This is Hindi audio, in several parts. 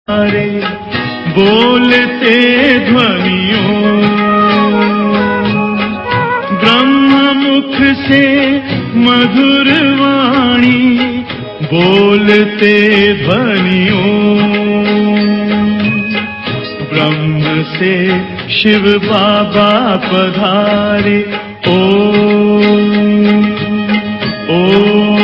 रे बोलते ध्वनियों, ब्रह्म मुख से मधुर वाणी बोलते ध्वनियों, ब्रह्म से शिव बाबा पधारे। ओम ओम।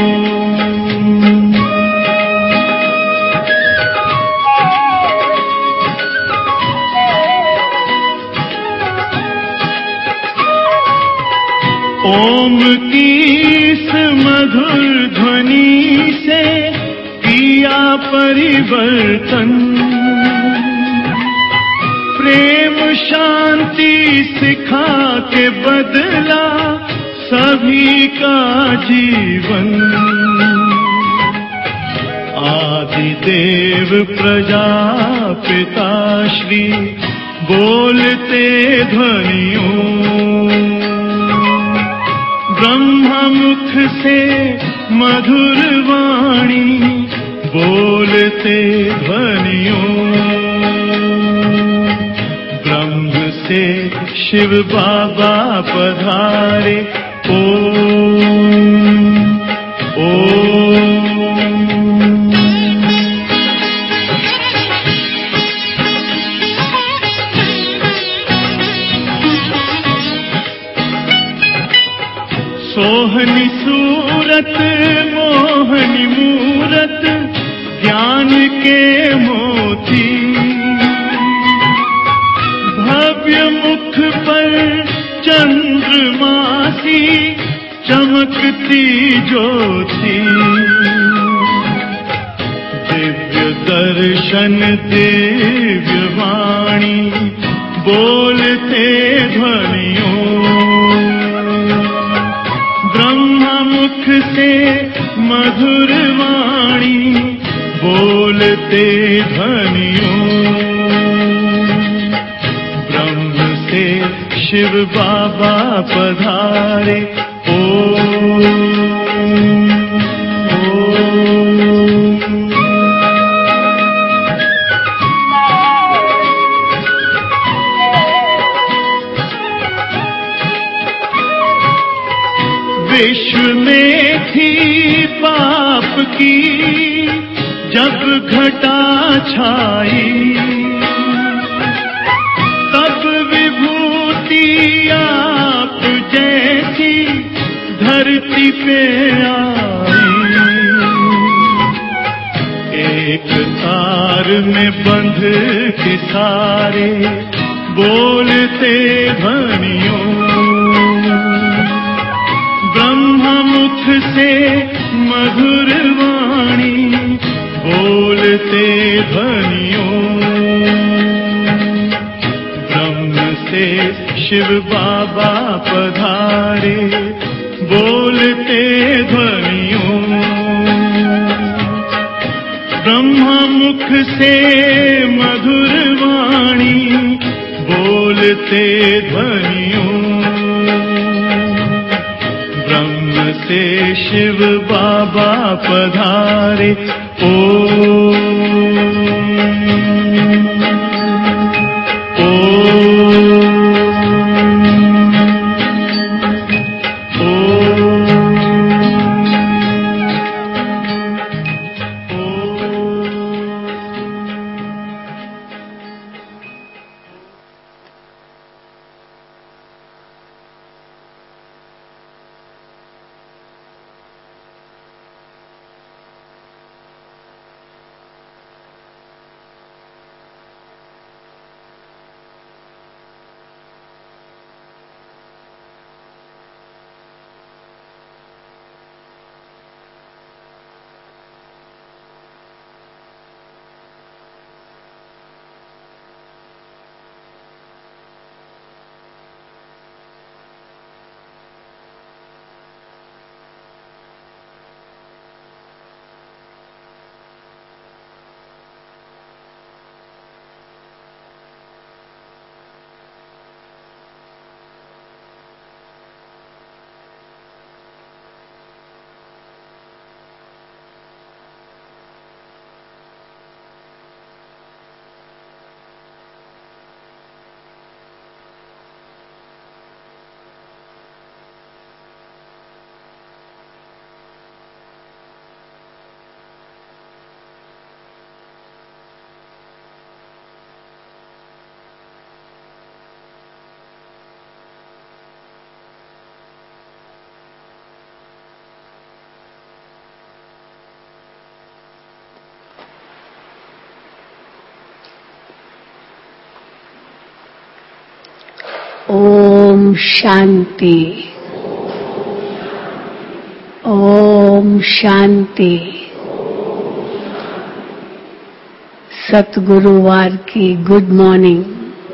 ओम की इस मधुर ध्वनि से किया परिवर्तन, प्रेम शांति सिखा के बदला सभी का जीवन। आदिदेव प्रजापिता श्री बोलते ध्वनियों, ब्रह्ममुख से मधुर वाणी बोलते ध्वनियों, ब्रह्म से शिव बाबा पधारे। ओम ओम। सोहनी सूरत मोहनी मूरत ज्ञान के मोती, भव्य मुख पर चंद्रमासी चमकती ज्योति, दिव्य दर्शन दिव्य वाणी बोलते ध्वनियों, ब्रह्ममुख से मधुर वाणी बोलते ध्वनियों, ब्रह्म से शिव बाबा पधारे। ओम ओम। विश्व में थी पाप की जब घटा छाई, तब विभूति आप जैसी धरती पे आई। एक तार में बंध के सारे बोलते ध्वनियों, ब्रह्ममुख से मधुर वाणी बोलते ध्वनियों, ब्रह्म से शिव बाबा पधारे बोलते ध्वनियों, ब्रह्ममुख से मधुर वाणी बोलते ध्वनियों, ब्रह्म से शिव बाबा पधारे। ओम ओम ओम शांति। ओम शांति। सतगुरुवार की गुड मॉर्निंग।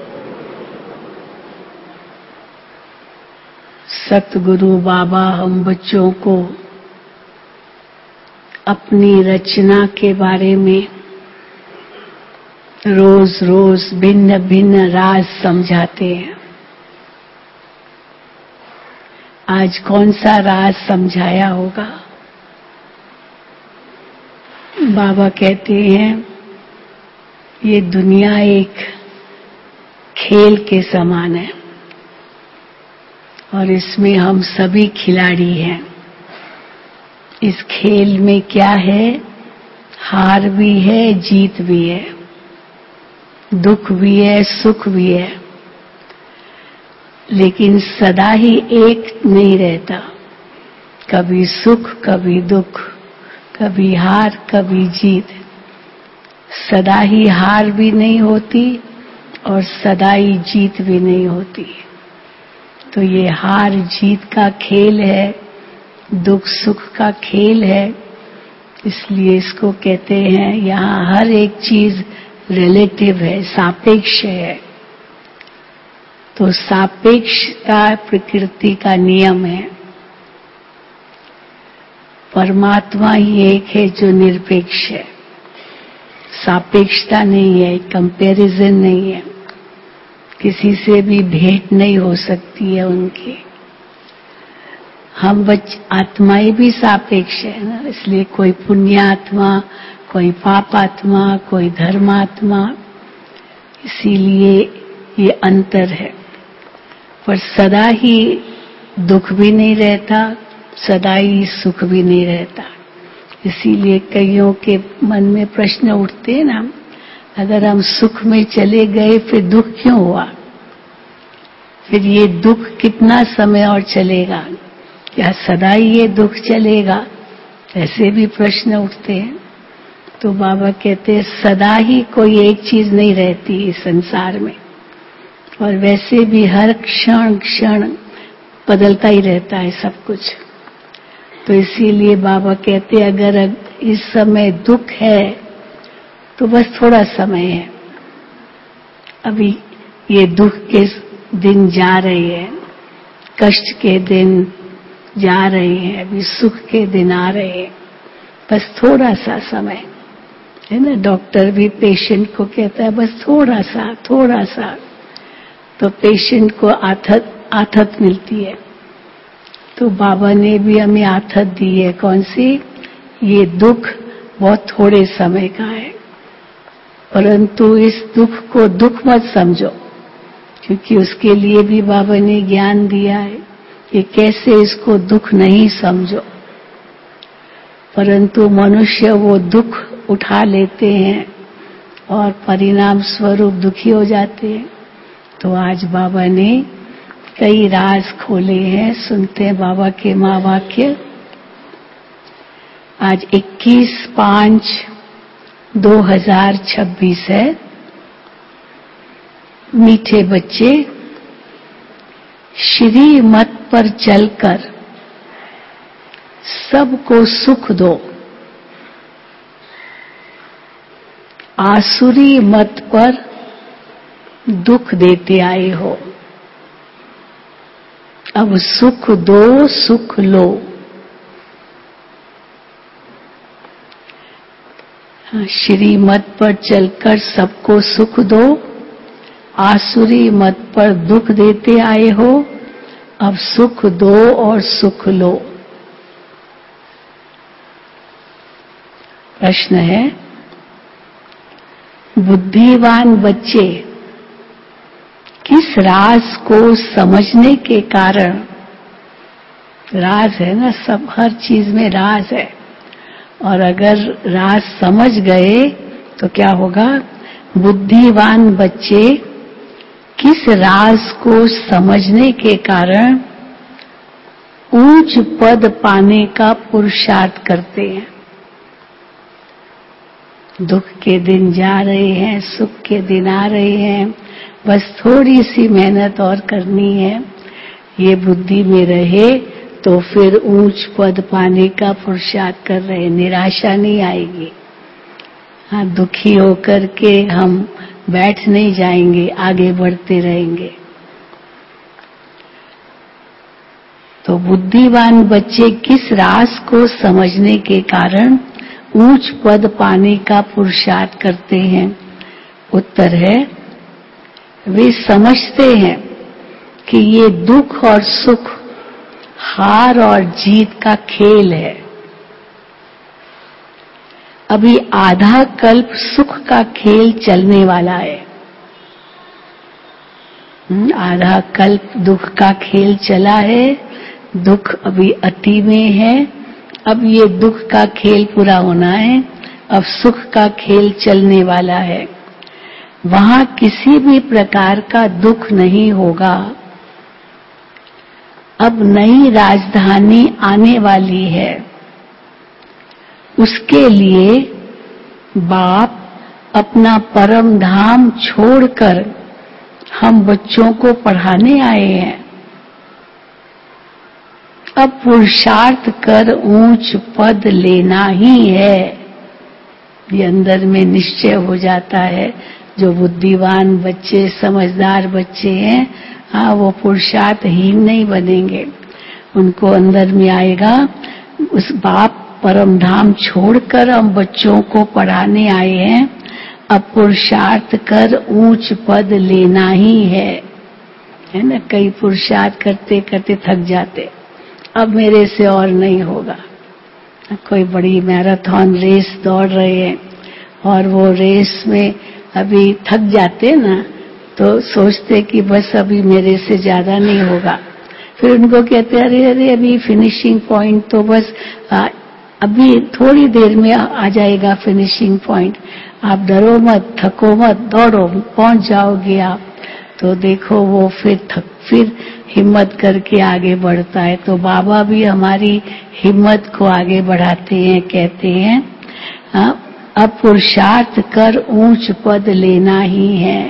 सतगुरु बाबा हम बच्चों को अपनी रचना के बारे में रोज रोज भिन्न भिन्न राज समझाते हैं। आज कौन सा राज समझाया होगा? बाबा कहते हैं ये दुनिया एक खेल के समान है और इसमें हम सभी खिलाड़ी हैं। इस खेल में क्या है? हार भी है, जीत भी है, दुख भी है, सुख भी है, लेकिन सदा ही एक नहीं रहता। कभी सुख, कभी दुख, कभी हार, कभी जीत। सदा ही हार भी नहीं होती और सदा ही जीत भी नहीं होती। तो ये हार जीत का खेल है, दुख सुख का खेल है। इसलिए इसको कहते हैं यहाँ हर एक चीज रिलेटिव है, सापेक्ष है। तो सापेक्षता प्रकृति का नियम है। परमात्मा ही एक है जो निरपेक्ष है। सापेक्षता नहीं है, कंपैरिजन नहीं है, किसी से भी भेंट नहीं हो सकती है उनकी। हम आत्माएं भी सापेक्ष है ना, इसलिए कोई पुण्यात्मा, कोई पापात्मा, कोई धर्मात्मा, इसीलिए ये अंतर है। पर सदा ही दुख भी नहीं रहता, सदा ही सुख भी नहीं रहता। इसीलिए कईयों के मन में प्रश्न उठते हैं ना, अगर हम सुख में चले गए फिर दुख क्यों हुआ? फिर ये दुख कितना समय और चलेगा? क्या सदा ही ये दुख चलेगा? ऐसे भी प्रश्न उठते हैं। तो बाबा कहते हैं सदा ही कोई एक चीज नहीं रहती इस संसार में, और वैसे भी हर क्षण क्षण बदलता ही रहता है सब कुछ। तो इसीलिए बाबा कहते हैं अगर इस समय दुख है तो बस थोड़ा समय है। अभी ये दुख के दिन जा रहे हैं, कष्ट के दिन जा रहे हैं, अभी सुख के दिन आ रहे हैं। बस थोड़ा सा समय है ना। डॉक्टर भी पेशेंट को कहता है बस थोड़ा सा, थोड़ा सा। तो पेशेंट को आथत मिलती है। तो बाबा ने भी हमें आथत दी है। कौन सी? ये दुख बहुत थोड़े समय का है, परंतु इस दुख को दुख मत समझो, क्योंकि उसके लिए भी बाबा ने ज्ञान दिया है कि कैसे इसको दुख नहीं समझो। परंतु मनुष्य वो दुख उठा लेते हैं और परिणाम स्वरूप दुखी हो जाते हैं। तो आज बाबा ने कई राज खोले हैं। सुनते हैं बाबा के महावाक्य। आज 21/5/2026 है। मीठे बच्चे, श्री मत पर चलकर सबको सुख दो, आसुरी मत पर दुख देते आए हो। अब सुख दो, सुख लो। श्री मत पर चलकर सबको सुख दो, आसुरी मत पर दुख देते आए हो। अब सुख दो और सुख लो। प्रश्न है, बुद्धिवान बच्चे किस राज को समझने के कारण, राज है ना, सब हर चीज में राज है, और अगर राज समझ गए तो क्या होगा? बुद्धिवान बच्चे किस राज को समझने के कारण ऊंच पद पाने का पुरुषार्थ करते हैं। दुख के दिन जा रहे हैं, सुख के दिन आ रहे हैं, बस थोड़ी सी मेहनत और करनी है, ये बुद्धि में रहे तो फिर ऊंच पद पाने का पुरुषार्थ कर रहे, निराशा नहीं आएगी। हाँ, दुखी होकर के हम बैठ नहीं जाएंगे, आगे बढ़ते रहेंगे। तो बुद्धिमान बच्चे किस राज को समझने के कारण ऊंच पद पाने का पुरुषार्थ करते हैं? उत्तर है, वे समझते हैं कि ये दुख और सुख, हार और जीत का खेल है। अभी आधा कल्प सुख का खेल चलने वाला है, आधा कल्प दुख का खेल चला है, दुख अभी अति में है, अब ये दुख का खेल पूरा होना है, अब सुख का खेल चलने वाला है। वहां किसी भी प्रकार का दुख नहीं होगा। अब नई राजधानी आने वाली है, उसके लिए बाप अपना परम धाम छोड़कर हम बच्चों को पढ़ाने आए हैं। अब पुरुषार्थ कर ऊंच पद लेना ही है, ये अंदर में निश्चय हो जाता है। जो बुद्धिमान बच्चे, समझदार बच्चे हैं, हाँ, वो पुरुषार्थहीन नहीं बनेंगे। उनको अंदर में आएगा, उस बाप परम धाम छोड़कर हम बच्चों को पढ़ाने आए हैं, अब पुरुषार्थ कर ऊंच पद लेना ही है ना। कई पुरुषार्थ करते करते थक जाते, अब मेरे से और नहीं होगा। कोई बड़ी मैराथन रेस दौड़ रहे हैं और वो रेस में अभी थक जाते ना, तो सोचते कि बस अभी मेरे से ज्यादा नहीं होगा। फिर उनको कहते अरे अरे अभी फिनिशिंग पॉइंट तो बस अभी थोड़ी देर में आ जाएगा फिनिशिंग पॉइंट, आप डरो मत, थको मत, दौड़ो, पहुंच जाओगे आप। तो देखो वो फिर हिम्मत करके आगे बढ़ता है। तो बाबा भी हमारी हिम्मत को आगे बढ़ाते हैं, कहते हैं अब पुरुषार्थ कर ऊंच पद लेना ही है।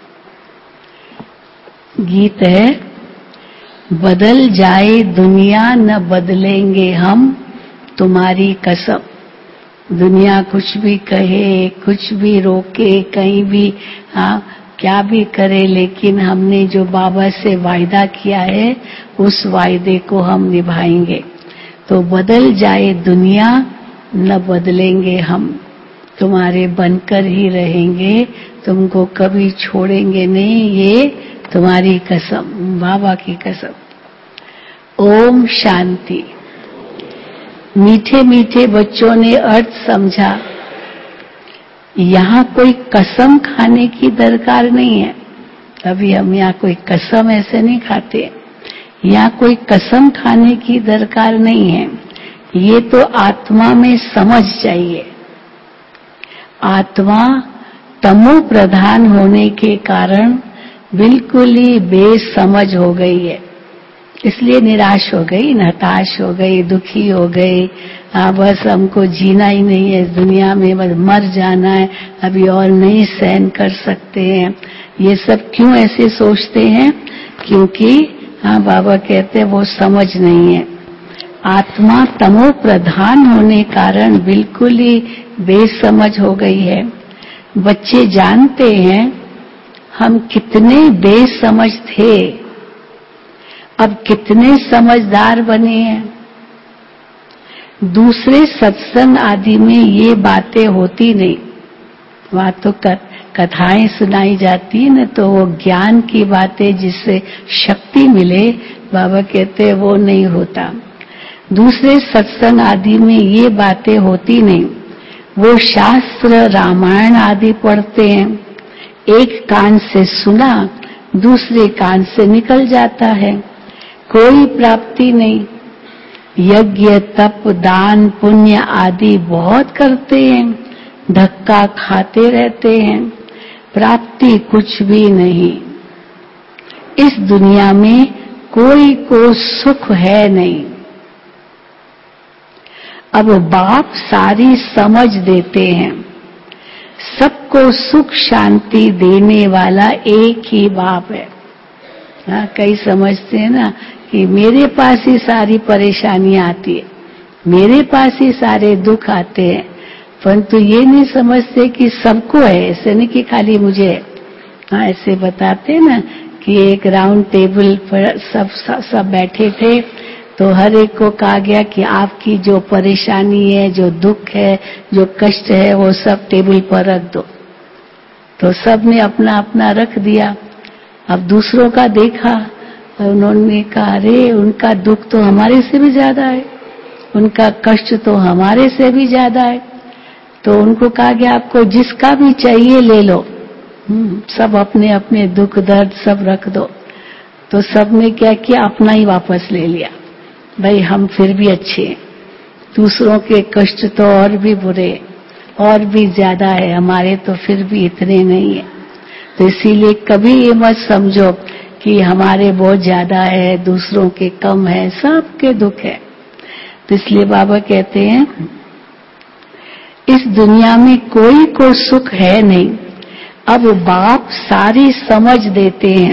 गीत है, बदल जाए दुनिया न बदलेंगे हम, तुम्हारी कसम। दुनिया कुछ भी कहे, कुछ भी रोके, कहीं भी क्या भी करे, लेकिन हमने जो बाबा से वायदा किया है उस वायदे को हम निभाएंगे। तो बदल जाए दुनिया न बदलेंगे हम, तुम्हारे बनकर ही रहेंगे, तुमको कभी छोड़ेंगे नहीं, ये तुम्हारी कसम, बाबा की कसम। ओम शांति। मीठे मीठे बच्चों ने अर्थ समझा। यहाँ कोई कसम खाने की दरकार नहीं है। अभी हम यहाँ कोई कसम ऐसे नहीं खाते, यहाँ कोई कसम खाने की दरकार नहीं है। ये तो आत्मा में समझ चाहिए। आत्मा तमो प्रधान होने के कारण बिल्कुल ही बेसमझ हो गई है, इसलिए निराश हो गई, हताश हो गई, दुखी हो गई। बस हमको जीना ही नहीं है इस दुनिया में, बस मर जाना है, अभी और नहीं सहन कर सकते हैं। ये सब क्यों ऐसे सोचते हैं? क्योंकि बाबा कहते हैं वो समझ नहीं है। आत्मा तमो प्रधान होने कारण बिल्कुल ही बेसमझ हो गई है। बच्चे जानते हैं हम कितने बेसमझ थे, अब कितने समझदार बने हैं। दूसरे सत्संग आदि में ये बातें होती नहीं, वहां तो कथाएं सुनाई जाती है न, तो वो ज्ञान की बातें जिससे शक्ति मिले, बाबा कहते हैं वो नहीं होता। दूसरे सत्संग आदि में ये बातें होती नहीं। वो शास्त्र रामायण आदि पढ़ते हैं, एक कान से सुना, दूसरे कान से निकल जाता है, कोई प्राप्ति नहीं। यज्ञ तप दान पुण्य आदि बहुत करते हैं, धक्का खाते रहते हैं, प्राप्ति कुछ भी नहीं। इस दुनिया में कोई को सुख है नहीं। अब बाप सारी समझ देते हैं, सबको सुख शांति देने वाला एक ही बाप है। हाँ, कई समझते हैं ना कि मेरे पास ही सारी परेशानियां आती है, मेरे पास ही सारे दुख आते हैं, परंतु ये नहीं समझते कि सबको है, ऐसे नहीं कि खाली मुझे है। हाँ, ऐसे बताते हैं ना कि एक राउंड टेबल पर सब बैठे थे, तो हर एक को कहा गया कि आपकी जो परेशानी है, जो दुख है, जो कष्ट है, वो सब टेबल पर रख दो। तो सब ने अपना अपना रख दिया। अब दूसरों का देखा, उन्होंने कहा अरे उनका दुख तो हमारे से भी ज्यादा है, उनका कष्ट तो हमारे से भी ज्यादा है। तो उनको कहा गया आपको जिसका भी चाहिए ले लो। सब अपने अपने दुख दर्द सब रख दो। तो सबने क्या किया, अपना ही वापस ले लिया। भाई हम फिर भी अच्छे हैं, दूसरों के कष्ट तो और भी बुरे और भी ज्यादा है, हमारे तो फिर भी इतने नहीं है। तो इसीलिए कभी ये मत समझो कि हमारे बहुत ज्यादा है, दूसरों के कम है, सबके दुख है। तो इसलिए बाबा कहते हैं इस दुनिया में कोई को सुख है नहीं, अब बाप सारी समझ देते हैं।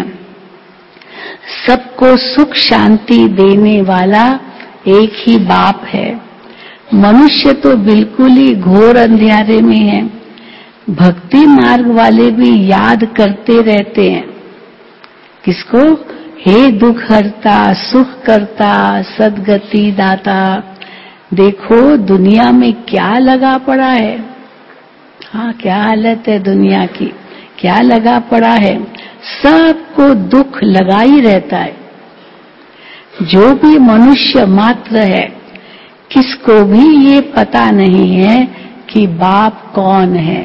सबको सुख शांति देने वाला एक ही बाप है। मनुष्य तो बिल्कुल ही घोर अंधियारे में है। भक्ति मार्ग वाले भी याद करते रहते हैं किसको, हे दुख हरता सुख करता सद्गति दाता। देखो दुनिया में क्या लगा पड़ा है। हाँ, क्या हालत है दुनिया की, क्या लगा पड़ा है। सबको दुख लगा ही रहता है। जो भी मनुष्य मात्र है, किसको भी ये पता नहीं है कि बाप कौन है,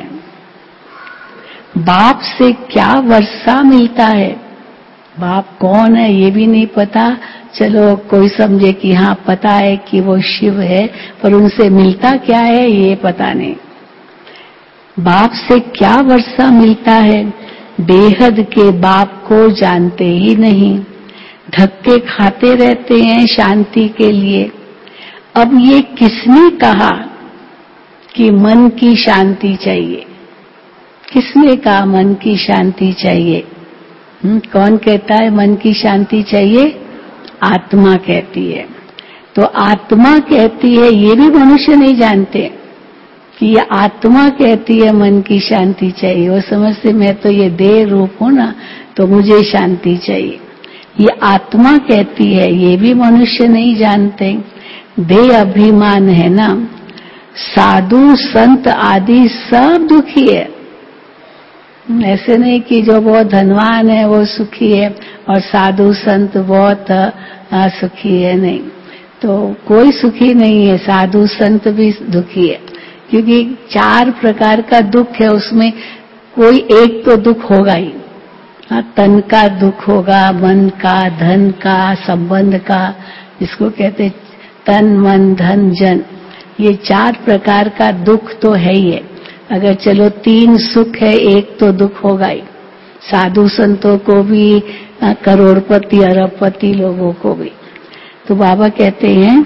बाप से क्या वर्षा मिलता है, बाप कौन है ये भी नहीं पता। चलो कोई समझे कि हाँ पता है कि वो शिव है, पर उनसे मिलता क्या है ये पता नहीं। बाप से क्या वर्षा मिलता है, बेहद के बाप को जानते ही नहीं। धक्के खाते रहते हैं शांति के लिए। अब ये किसने कहा कि मन की शांति चाहिए, किसने कहा मन की शांति चाहिए? कौन कहता है मन की शांति चाहिए? आत्मा कहती है। तो आत्मा कहती है, ये भी मनुष्य नहीं जानते कि ये आत्मा कहती है मन की शांति चाहिए। वो समझते मैं तो ये देह रूप हूं ना, तो मुझे शांति चाहिए। ये आत्मा कहती है, ये भी मनुष्य नहीं जानते। देह अभिमान है ना। साधु संत आदि सब दुखी है। ऐसे नहीं कि जो बहुत धनवान है वो सुखी है और साधु संत बहुत सुखी है, नहीं। तो कोई सुखी नहीं है, साधु संत भी दुखी है, क्योंकि 4 प्रकार का दुख है, उसमें कोई एक तो दुख होगा ही। तन का दुख होगा, मन का, धन का, संबंध का, जिसको कहते तन मन धन जन, ये 4 प्रकार का दुख तो है ही है। अगर चलो 3 सुख है, एक तो दुख होगा ही। साधु संतों को भी, करोड़पति अरबपति लोगों को भी। तो बाबा कहते हैं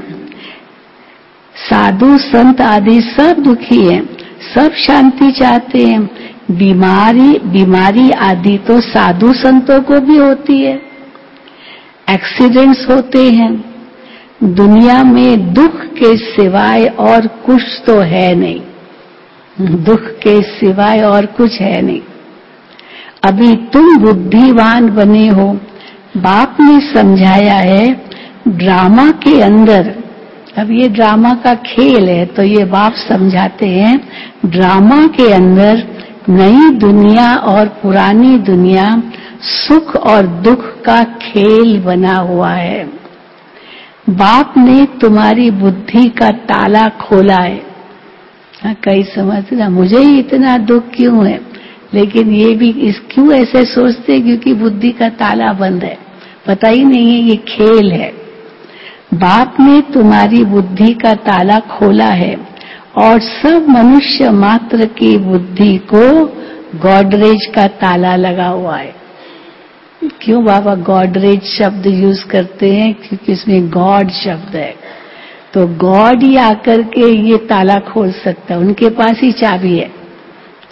साधु संत आदि सब दुखी हैं, सब शांति चाहते हैं। बीमारी आदि तो साधु संतों को भी होती है, एक्सीडेंट्स होते हैं। दुनिया में दुख के सिवाय और कुछ तो है नहीं, दुख के सिवाय और कुछ है नहीं। अभी तुम बुद्धिवान बने हो, बाप ने समझाया है ड्रामा के अंदर। अब ये ड्रामा का खेल है, तो ये बाप समझाते हैं ड्रामा के अंदर नई दुनिया और पुरानी दुनिया, सुख और दुख का खेल बना हुआ है। बाप ने तुम्हारी बुद्धि का ताला खोला है। कई समझना मुझे ही इतना दुख क्यों है, लेकिन ये भी क्यों ऐसे सोचते, क्योंकि बुद्धि का ताला बंद है, पता ही नहीं है ये खेल है। बाप ने तुम्हारी बुद्धि का ताला खोला है और सब मनुष्य मात्र की बुद्धि को गॉडरेज का ताला लगा हुआ है। क्यों बाबा गॉडरेज शब्द यूज करते हैं? क्योंकि इसमें गॉड शब्द है, तो गॉड ही आकर के ये ताला खोल सकता है, उनके पास ही चाबी है।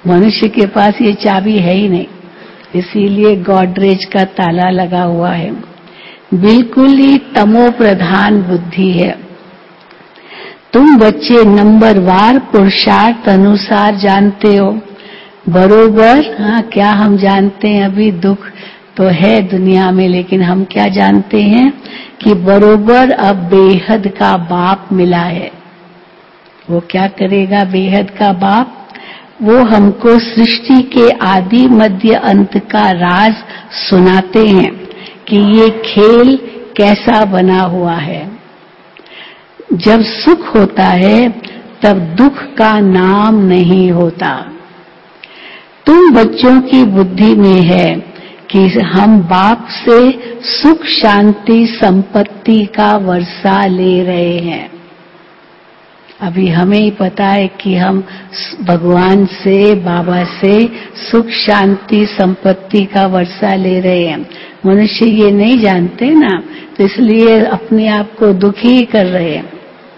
मनुष्य के पास ये चाबी है ही नहीं, इसीलिए गॉडरेज का ताला लगा हुआ है। बिल्कुल ही तमो प्रधान बुद्धि है। तुम बच्चे नंबरवार पुरुषार्थ अनुसार जानते हो बरोबर। हाँ, क्या हम जानते हैं? अभी दुख तो है दुनिया में, लेकिन हम क्या जानते हैं कि बरोबर अब बेहद का बाप मिला है। वो क्या करेगा बेहद का बाप? वो हमको सृष्टि के आदि मध्य अंत का राज सुनाते हैं कि ये खेल कैसा बना हुआ है। जब सुख होता है तब दुख का नाम नहीं होता। तुम बच्चों की बुद्धि में है कि हम बाप से सुख शांति संपत्ति का वर्षा ले रहे हैं। अभी हमें ही पता है कि हम भगवान से, बाबा से सुख शांति संपत्ति का वर्षा ले रहे हैं। मनुष्य ये नहीं जानते ना, तो इसलिए अपने आप को दुखी कर रहे हैं।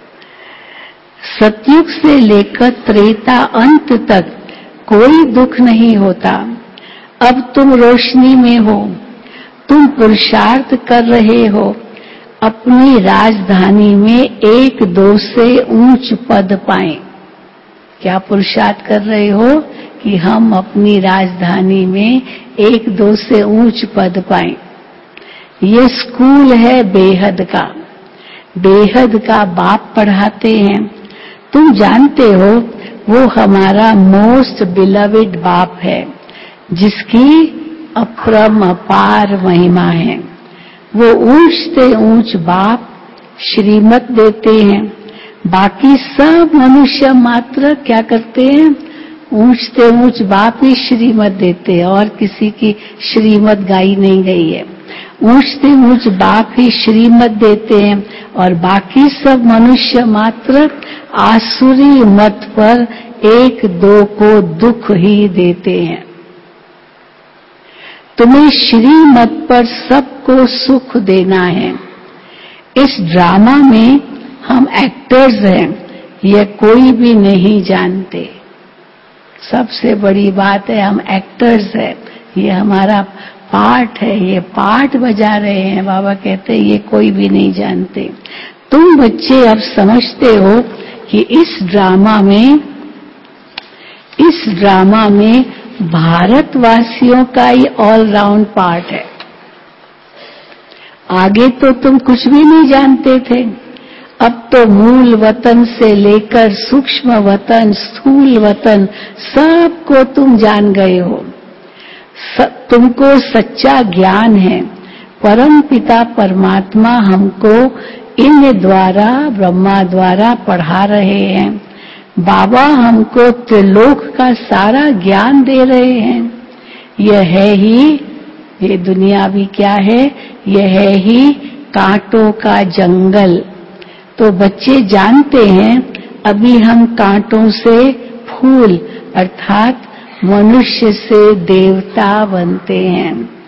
सतयुग से लेकर त्रेता अंत तक कोई दुख नहीं होता। अब तुम रोशनी में हो, तुम पुरुषार्थ कर रहे हो अपनी राजधानी में एक दो से ऊंच पद पाएं। क्या पुरुषार्थ कर रहे हो कि हम अपनी राजधानी में एक दो से ऊंच पद पाएं। ये स्कूल है बेहद का, बेहद का बाप पढ़ाते हैं। तुम जानते हो वो हमारा मोस्ट बिलवेड बाप है, जिसकी अपरम अपार महिमा है। वो ऊंच से ऊंच बाप श्रीमत देते हैं। बाकी सब मनुष्य मात्र क्या करते हैं? ऊंच से ऊंच बाप ही श्रीमत देते हैं, और किसी की श्रीमत गाई नहीं गई है। ऊंच से ऊंच बाप ही श्रीमत देते हैं, और बाकी सब मनुष्य मात्र आसुरी मत पर एक दो को दुख ही देते हैं। तुम्हें श्रीमत पर सबको सुख देना है। इस ड्रामा में हम एक्टर्स हैं, यह कोई भी नहीं जानते। सबसे बड़ी बात है हम एक्टर्स हैं, ये हमारा पार्ट है, ये पार्ट बजा रहे हैं। बाबा कहते हैं ये कोई भी नहीं जानते। तुम बच्चे अब समझते हो कि इस ड्रामा में भारतवासियों का ही ऑल राउंड पार्ट है। आगे तो तुम कुछ भी नहीं जानते थे, अब तो मूल वतन से लेकर सूक्ष्म वतन, स्थूल वतन, सबको तुम जान गए हो। तुमको सच्चा ज्ञान है। परम पिता परमात्मा हमको इन द्वारा, ब्रह्मा द्वारा पढ़ा रहे हैं। बाबा हमको त्रिलोक का सारा ज्ञान दे रहे हैं। यह है ही, ये दुनिया भी क्या है? यह है ही कांटों का जंगल। तो बच्चे जानते हैं अभी हम कांटों से फूल अर्थात मनुष्य से देवता बनते हैं।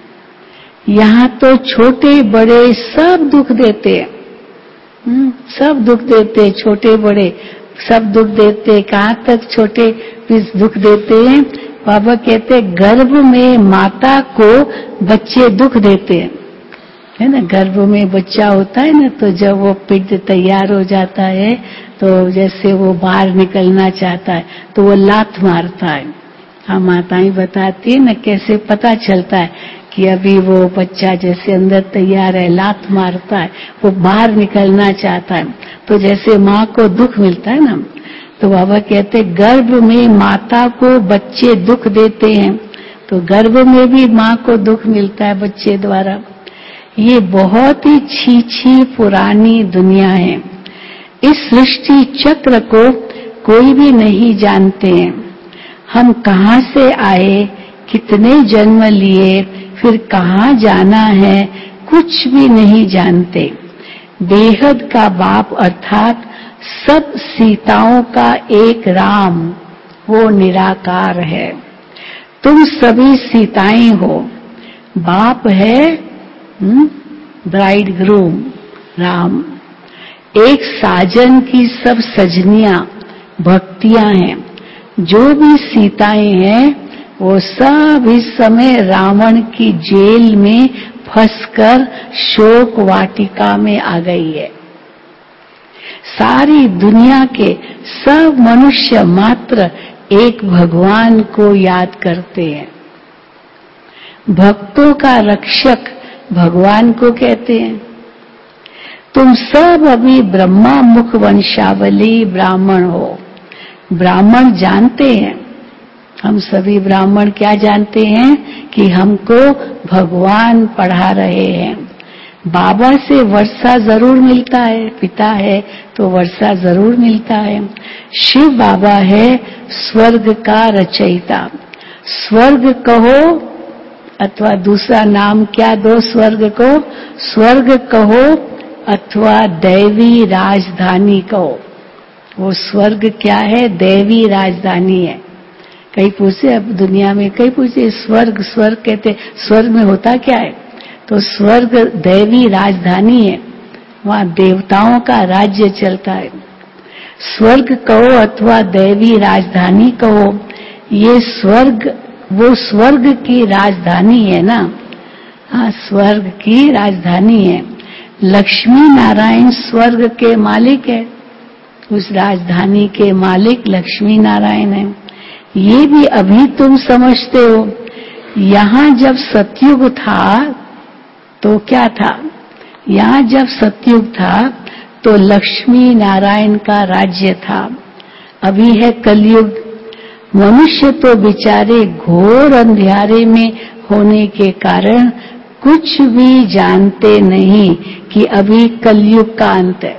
यहाँ तो छोटे बड़े सब दुख देते हैं, सब दुख देते, छोटे बड़े सब दुख देते। कहाँ तक छोटे दुख देते हैं? बाबा कहते गर्भ में माता को बच्चे दुख देते हैं, है ना। गर्भ में बच्चा होता है ना, तो जब वो पिंड तैयार हो जाता है तो जैसे वो बाहर निकलना चाहता है तो वो लात मारता है। हाँ, माताएं बताती है ना कैसे पता चलता है कि अभी वो बच्चा जैसे अंदर तैयार है, लात मारता है, वो बाहर निकलना चाहता है। तो जैसे माँ को दुख मिलता है ना, तो बाबा कहते गर्भ में माता को बच्चे दुख देते हैं, तो गर्भ में भी माँ को दुख मिलता है बच्चे द्वारा। ये बहुत ही छी पुरानी दुनिया है। इस सृष्टि चक्र को कोई भी नहीं जानते हैं। हम कहाँ से आए, कितने जन्म लिए, फिर कहाँ जाना है, कुछ भी नहीं जानते। बेहद का बाप अर्थात सब सीताओं का एक राम, वो निराकार है। तुम सभी सीताएं हो। बाप है ब्राइड ग्रूम राम, एक साजन की सब सजनियां भक्तियां हैं। जो भी सीताएं हैं वो सब इस समय रावण की जेल में फंसकर शोक वाटिका में आ गई है। सारी दुनिया के सब मनुष्य मात्र एक भगवान को याद करते हैं। भक्तों का रक्षक भगवान को कहते हैं। तुम सब अभी ब्रह्मा मुख वंशावली ब्राह्मण हो। ब्राह्मण जानते हैं, हम सभी ब्राह्मण क्या जानते हैं कि हमको भगवान पढ़ा रहे हैं। बाबा से वर्षा जरूर मिलता है, पिता है तो वर्षा जरूर मिलता है। शिव बाबा है स्वर्ग का रचयिता। स्वर्ग कहो अथवा दूसरा नाम क्या दो स्वर्ग को, स्वर्ग कहो अथवा दैवी राजधानी कहो। वो स्वर्ग क्या है? दैवी राजधानी है। कई पूछे, अब दुनिया में कई पूछे स्वर्ग स्वर्ग कहते, स्वर्ग में होता क्या है? तो स्वर्ग दैवी राजधानी है, वहां देवताओं का राज्य चलता है। स्वर्ग कहो अथवा दैवी राजधानी कहो, ये स्वर्ग वो स्वर्ग की राजधानी है ना। हाँ, स्वर्ग की राजधानी है। लक्ष्मी नारायण स्वर्ग के मालिक है, उस राजधानी के मालिक लक्ष्मी नारायण है। ये भी अभी तुम समझते हो। यहाँ जब सतयुग था तो क्या था? यहाँ जब सतयुग था तो लक्ष्मी नारायण का राज्य था। अभी है कलयुग। मनुष्य तो बेचारे घोर अंधियारे में होने के कारण कुछ भी जानते नहीं कि अभी कलयुग का अंत है।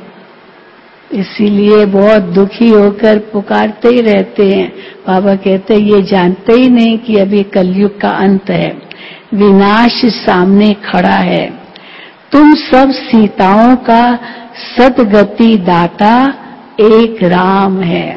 इसीलिए बहुत दुखी होकर पुकारते ही रहते हैं। बाबा कहते हैं ये जानते ही नहीं कि अभी कलयुग का अंत है, विनाश सामने खड़ा है। तुम सब सीताओं का सद्गति दाता एक राम है।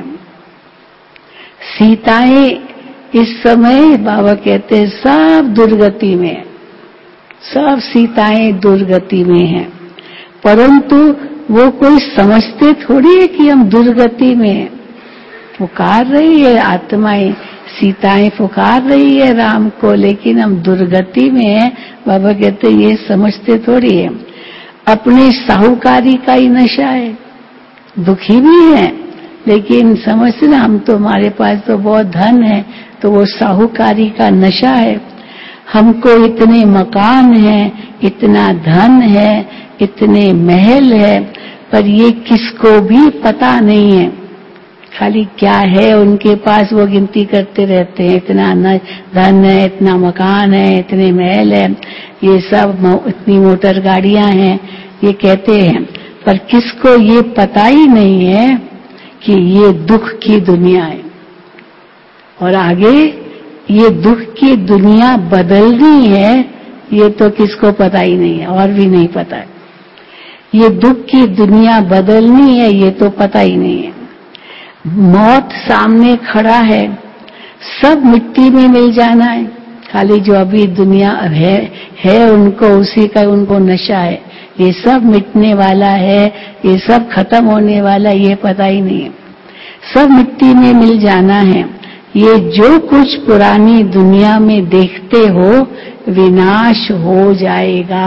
सीताएं इस समय बाबा कहते हैं सब दुर्गति में, सब सीताएं दुर्गति में हैं, परंतु वो कोई समझते थोड़ी है कि हम दुर्गति में हैं। पुकार रही है आत्माएं, सीताएं पुकार रही है राम को, लेकिन हम दुर्गति में हैं। बाबा कहते ये समझते थोड़ी है। अपने साहूकारी का ही नशा है, दुखी भी है लेकिन समझते ना हम तो, हमारे पास तो बहुत धन है, तो वो साहूकारी का नशा है। हमको इतने मकान हैं, इतना धन है, इतने महल है, पर ये किसको भी पता नहीं है। खाली क्या है उनके पास वो गिनती करते रहते हैं, इतना धन है, इतना मकान है, इतने महल है, ये सब इतनी मोटर गाड़ियां हैं, ये कहते हैं, पर किसको ये पता ही नहीं है कि ये दुख की दुनिया है और आगे ये दुख की दुनिया बदलनी है, ये तो किसको पता ही नहीं है और भी नहीं पता है। ये दुख की दुनिया बदलनी है, ये तो पता ही नहीं है। मौत सामने खड़ा है, सब मिट्टी में मिल जाना है। खाली जो अभी दुनिया है उनको उसी का उनको नशा है। ये सब मिटने वाला है, ये सब खत्म होने वाला, ये पता ही नहीं है। सब मिट्टी में मिल जाना है। ये जो कुछ पुरानी दुनिया में देखते हो विनाश हो जाएगा।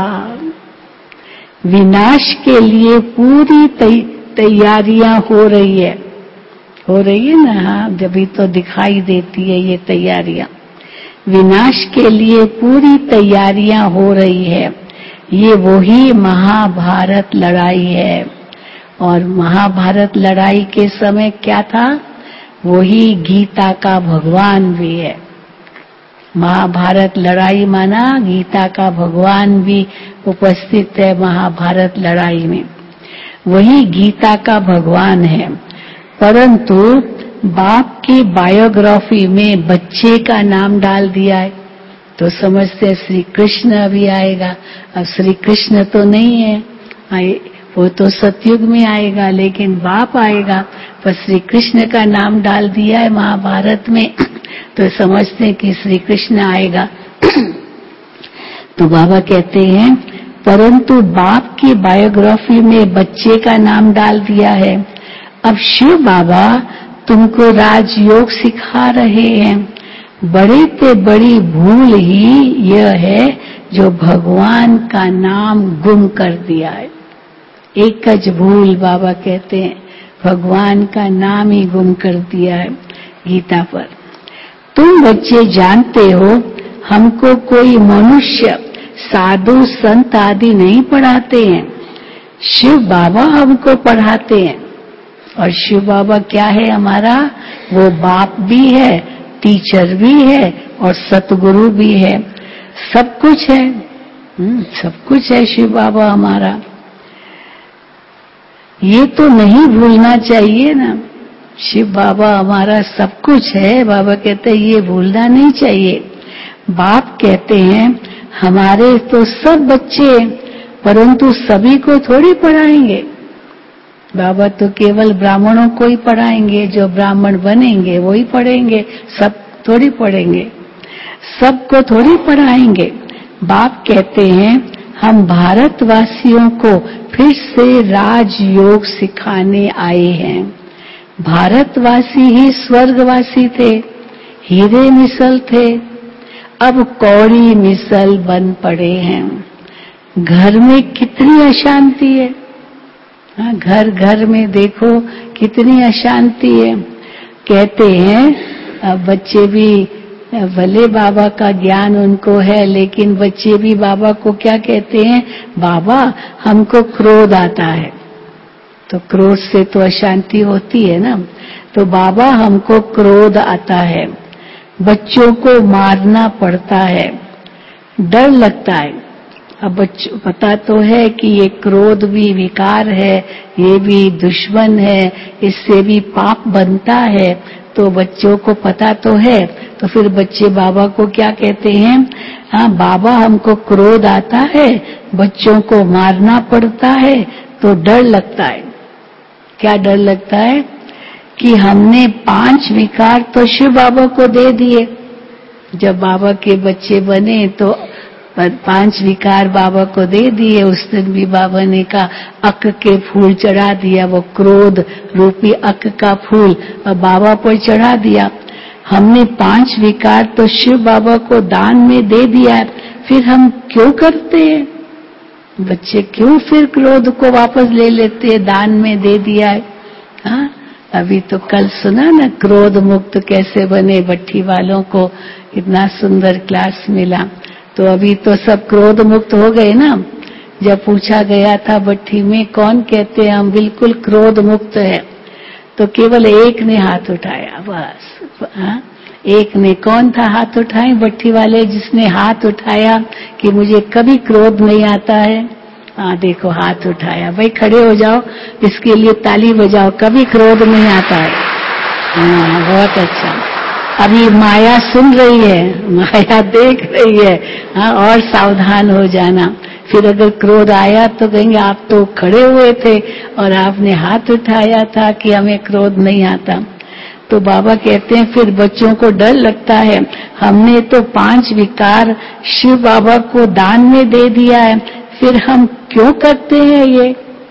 विनाश के लिए पूरी तैयारियां हो रही है ना। हाँ, जब तो दिखाई देती है ये तैयारियां। विनाश के लिए पूरी तैयारियां हो रही है। ये वही महाभारत लड़ाई है। और महाभारत लड़ाई के समय क्या था? वही गीता का भगवान भी है। महाभारत लड़ाई माना गीता का भगवान भी उपस्थित है महाभारत लड़ाई में। वही गीता का भगवान है, परंतु बाप की बायोग्राफी में बच्चे का नाम डाल दिया है तो समझते श्री कृष्ण अभी आएगा। अब श्री कृष्ण तो नहीं है, वो तो सतयुग में आएगा, लेकिन बाप आएगा, पर श्री कृष्ण का नाम डाल दिया है महाभारत में तो समझते हैं कि श्री कृष्ण आएगा। तो बाबा कहते हैं परंतु बाप की बायोग्राफी में बच्चे का नाम डाल दिया है। अब शिव बाबा तुमको राजयोग सिखा रहे हैं। बड़े से बड़ी भूल ही यह है जो भगवान का नाम गुम कर दिया है। एकच भूल बाबा कहते हैं, भगवान का नाम ही गुम कर दिया है गीता पर। तुम बच्चे जानते हो हमको कोई मनुष्य साधु संत आदि नहीं पढ़ाते हैं, शिव बाबा हमको पढ़ाते हैं। और शिव बाबा क्या है हमारा? वो बाप भी है, टीचर भी है और सतगुरु भी है, सब कुछ है। सब कुछ है शिव बाबा हमारा। ये तो नहीं भूलना चाहिए ना, शिव बाबा हमारा सब कुछ है। बाबा कहते हैं ये भूलना नहीं चाहिए। बाप कहते हैं हमारे तो सब बच्चे, परंतु सभी को थोड़ी पढ़ाएंगे। बाबा तो केवल ब्राह्मणों को ही पढ़ाएंगे, जो ब्राह्मण बनेंगे वो ही पढ़ेंगे, सब थोड़ी पढ़ेंगे, सबको थोड़ी पढ़ाएंगे। बाप कहते हैं हम भारतवासियों को फिर से राजयोग सिखाने आए हैं। भारतवासी ही स्वर्गवासी थे, हीरे मिसल थे, अब कौड़ी मिसल बन पड़े हैं। घर में कितनी अशांति है, घर घर में देखो कितनी अशांति है। कहते हैं बच्चे भी, भले बाबा का ज्ञान उनको है, लेकिन बच्चे भी बाबा को क्या कहते हैं? बाबा हमको क्रोध आता है। तो क्रोध से तो अशांति होती है ना। तो बाबा हमको क्रोध आता है, बच्चों को मारना पड़ता है, डर लगता है। अब बच्चों पता तो है कि ये क्रोध भी विकार है, ये भी दुश्मन है, इससे भी पाप बनता है, तो बच्चों को पता तो है। तो फिर बच्चे बाबा को क्या कहते हैं? हाँ बाबा हमको क्रोध आता है, बच्चों को मारना पड़ता है, तो डर लगता है। क्या डर लगता है? कि हमने 5 विकार तो शिव बाबा को दे दिए। जब बाबा के बच्चे बने तो 5 विकार बाबा को दे दिए। उस दिन भी बाबा ने कहा अक के फूल चढ़ा दिया, वो क्रोध रूपी अक का फूल बाबा पर चढ़ा दिया। हमने 5 विकार तो शिव बाबा को दान में दे दिया है, फिर हम क्यों करते हैं? बच्चे क्यों फिर क्रोध को वापस ले लेते हैं? दान में दे दिया है। हाँ अभी तो कल सुना ना, क्रोध मुक्त कैसे बने, भट्ठी वालों को इतना सुंदर क्लास मिला। तो अभी तो सब क्रोध मुक्त हो गए ना। जब पूछा गया था भट्ठी में कौन कहते हैं हम बिल्कुल क्रोध मुक्त है, तो केवल एक ने हाथ उठाया, बस। हाँ एक ने, कौन था हाथ उठाए? भट्ठी वाले जिसने हाथ उठाया कि मुझे कभी क्रोध नहीं आता है। हाँ देखो हाथ उठाया, भाई खड़े हो जाओ, इसके लिए ताली बजाओ, कभी क्रोध नहीं आता है। हाँ बहुत अच्छा। अभी माया सुन रही है, माया देख रही है। हाँ और सावधान हो जाना। फिर अगर क्रोध आया तो कहेंगे आप तो खड़े हुए थे और आपने हाथ उठाया था कि हमें क्रोध नहीं आता। तो बाबा कहते हैं फिर बच्चों को डर लगता है, हमने तो 5 विकार शिव बाबा को दान में दे दिया है, फिर हम क्यों करते हैं ये?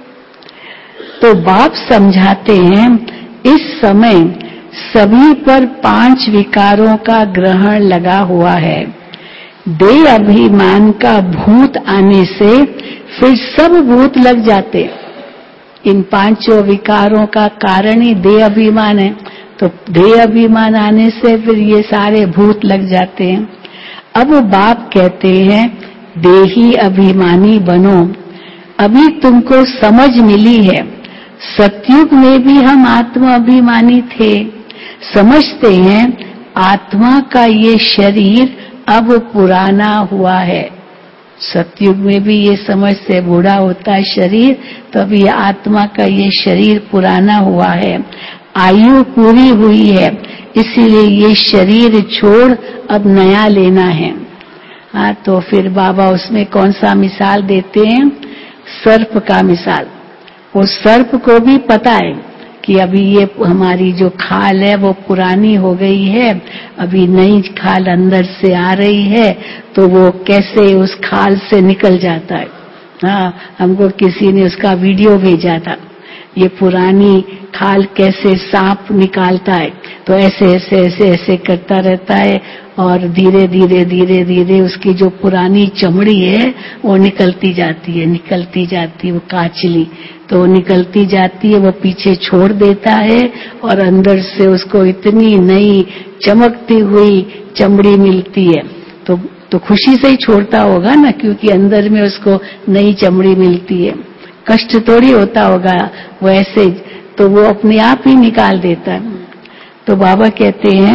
तो बाप समझाते हैं इस समय सभी पर 5 विकारों का ग्रहण लगा हुआ है। देह अभिमान का भूत आने से फिर सब भूत लग जाते। इन 5 विकारों का कारण ही देह अभिमान है, तो देह अभिमान आने से फिर ये सारे भूत लग जाते हैं। अब बाप कहते हैं देही अभिमानी बनो। अभी तुमको समझ मिली है, सतयुग में भी हम आत्मा अभिमानी थे। समझते हैं आत्मा का ये शरीर अब पुराना हुआ है। सतयुग में भी ये समझ से बूढ़ा होता है शरीर, तो अभी आत्मा का ये शरीर पुराना हुआ है, आयु पूरी हुई है, इसीलिए ये शरीर छोड़ अब नया लेना है। हाँ तो फिर बाबा उसमें कौन सा मिसाल देते हैं? सर्प का मिसाल। वो सर्प को भी पता है कि अभी ये हमारी जो खाल है वो पुरानी हो गई है, अभी नई खाल अंदर से आ रही है, तो वो कैसे उस खाल से निकल जाता है। हाँ हमको किसी ने उसका वीडियो भेजा था ये पुरानी खाल कैसे सांप निकालता है, तो ऐसे ऐसे ऐसे ऐसे करता रहता है और धीरे धीरे धीरे धीरे उसकी जो पुरानी चमड़ी है वो निकलती जाती है, वो काचली तो वो निकलती जाती है, वो पीछे छोड़ देता है और अंदर से उसको इतनी नई चमकती हुई चमड़ी मिलती है। तो खुशी से ही छोड़ता होगा ना, क्योंकि अंदर में उसको नई चमड़ी मिलती है, कष्ट थोड़ी होता होगा वो ऐसे, तो वो अपने आप ही निकाल देता है। तो बाबा कहते हैं,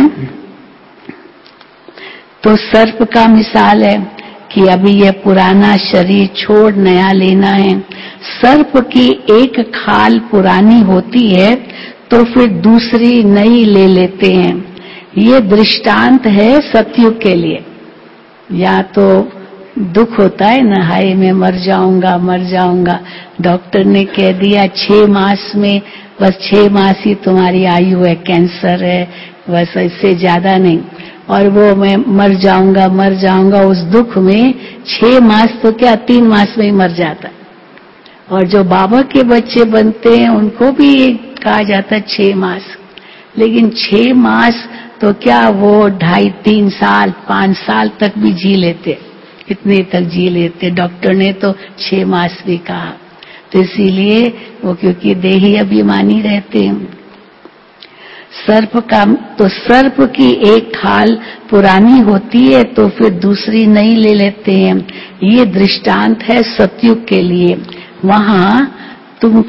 तो सर्प का मिसाल है कि अभी यह पुराना शरीर छोड़ नया लेना है। सर्प की एक खाल पुरानी होती है तो फिर दूसरी नई ले लेते हैं। ये दृष्टांत है सतयुग के लिए। या तो दुख होता है ना, हाय मैं मर जाऊंगा, डॉक्टर ने कह दिया 6 मास में, बस 6 मास ही तुम्हारी आयु है, कैंसर है, बस इससे ज्यादा नहीं, और वो मैं मर जाऊंगा उस दुख में 6 मास तो क्या 3 मास में ही मर जाता। और जो बाबा के बच्चे बनते हैं उनको भी कहा जाता है 6 मास, लेकिन 6 मास तो क्या वो 2.5-3 साल 5 साल तक भी जी लेते, इतने तक जी लेते। डॉक्टर ने तो 6 मास भी कहा, तो इसीलिए वो क्योंकि देही अभिमानी रहते हैं। सर्प की एक खाल पुरानी होती है तो फिर दूसरी नई ले लेते हैं। ये दृष्टांत है सतयुग के लिए। वहां तुम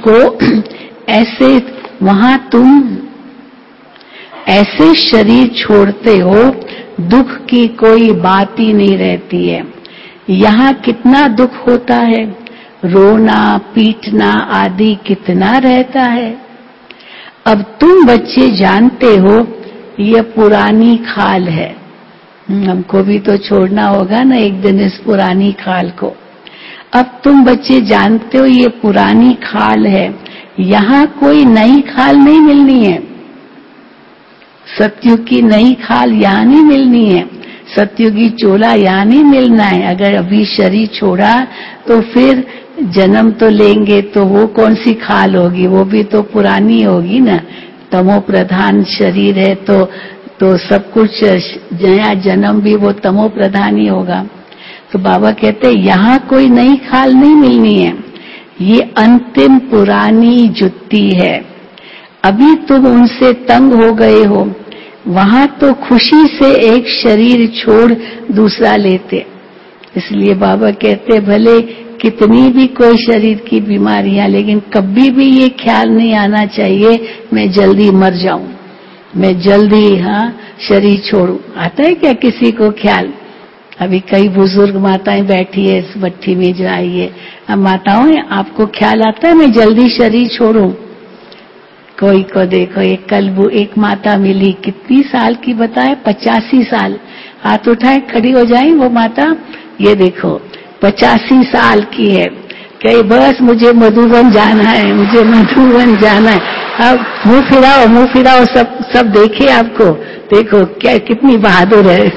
ऐसे शरीर छोड़ते हो, दुख की कोई बात ही नहीं रहती है। यहाँ कितना दुख होता है, रोना पीटना आदि कितना रहता है। अब तुम बच्चे जानते हो ये पुरानी खाल है, हमको भी तो छोड़ना होगा ना एक दिन इस पुरानी खाल को। अब तुम बच्चे जानते हो ये पुरानी खाल है, यहाँ कोई नई खाल नहीं मिलनी है। सतयुग की नई खाल यहाँ नहीं मिलनी है, सतयुगी चोला यहाँ नहीं मिलना है। अगर अभी शरीर छोड़ा तो फिर जन्म तो लेंगे, तो वो कौन सी खाल होगी, वो भी तो पुरानी होगी ना। तमो प्रधान शरीर है तो सब कुछ नया जन्म भी वो तमो प्रधान ही होगा। तो बाबा कहते हैं यहाँ कोई नई खाल नहीं मिलनी है, ये अंतिम पुरानी जुत्ती है। अभी तुम उनसे तंग हो गए हो, वहां तो खुशी से एक शरीर छोड़ दूसरा लेते। इसलिए बाबा कहते भले कितनी भी कोई शरीर की बीमारियां, लेकिन कभी भी ये ख्याल नहीं आना चाहिए मैं जल्दी मर जाऊं, मैं जल्दी शरीर छोड़ूं। आता है क्या किसी को ख्याल? अभी कई बुजुर्ग माताएं बैठी है इस भट्टी में जो आई है, अब माताओं आपको ख्याल आता है मैं जल्दी शरीर छोड़ूं? कोई को देखो, एक माता मिली, कितनी साल की बताए, 85 साल, हाथ उठाए खड़ी हो जाए वो माता, ये देखो 85 साल की है, कहीं बस मुझे मधुबन जाना है, मुझे मधुबन जाना है। अब मुंह फिराओ, सब देखे आपको, देखो क्या कितनी बहादुर है।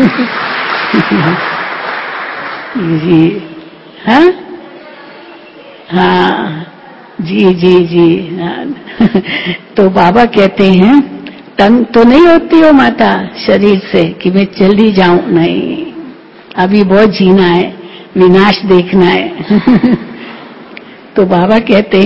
जी हाँ जी तो बाबा कहते हैं तंग तो नहीं होती हो माता शरीर से कि मैं जल्दी जाऊं, नहीं, अभी बहुत जीना है, विनाश देखना है। तो बाबा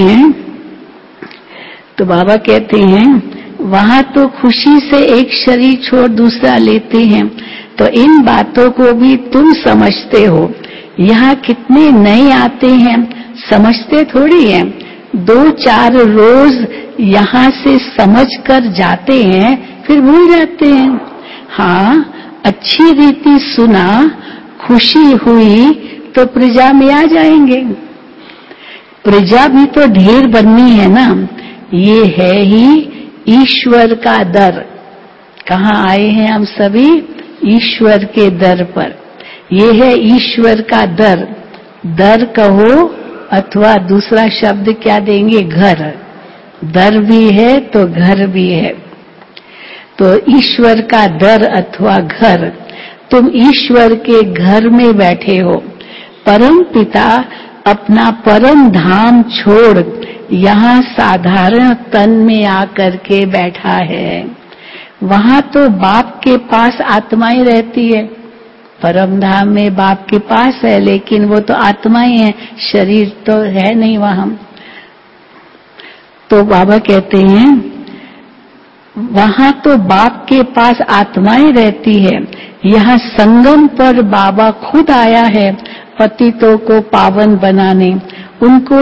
कहते हैं वहां तो खुशी से एक शरीर छोड़ दूसरा लेते हैं। तो इन बातों को भी तुम समझते हो, यहाँ कितने नए आते हैं, समझते थोड़ी है। 2-4 रोज यहाँ से समझ कर जाते हैं, फिर भूल जाते हैं। हाँ, अच्छी रीति सुना, खुशी हुई तो प्रजा में आ जाएंगे। प्रजा भी तो ढेर बननी है ना, ये है ही ईश्वर का दर। कहाँ आए हैं हम सभी? ईश्वर के दर पर। ये है ईश्वर का दर। दर कहो अथवा दूसरा शब्द क्या देंगे, घर। दर भी है तो घर भी है, तो ईश्वर का दर अथवा घर। तुम ईश्वर के घर में बैठे हो। परम पिता अपना परम धाम छोड़ यहाँ साधारण तन में आकर के बैठा है, वहां तो बाप के पास आत्माएं रहती है। परम धाम में बाप के पास है, लेकिन वो तो आत्माएं हैं, शरीर तो है नहीं वहां। तो बाबा कहते हैं वहां तो बाप के पास आत्माएं रहती है, यहाँ संगम पर बाबा खुद आया है पतितों को पावन बनाने। उनको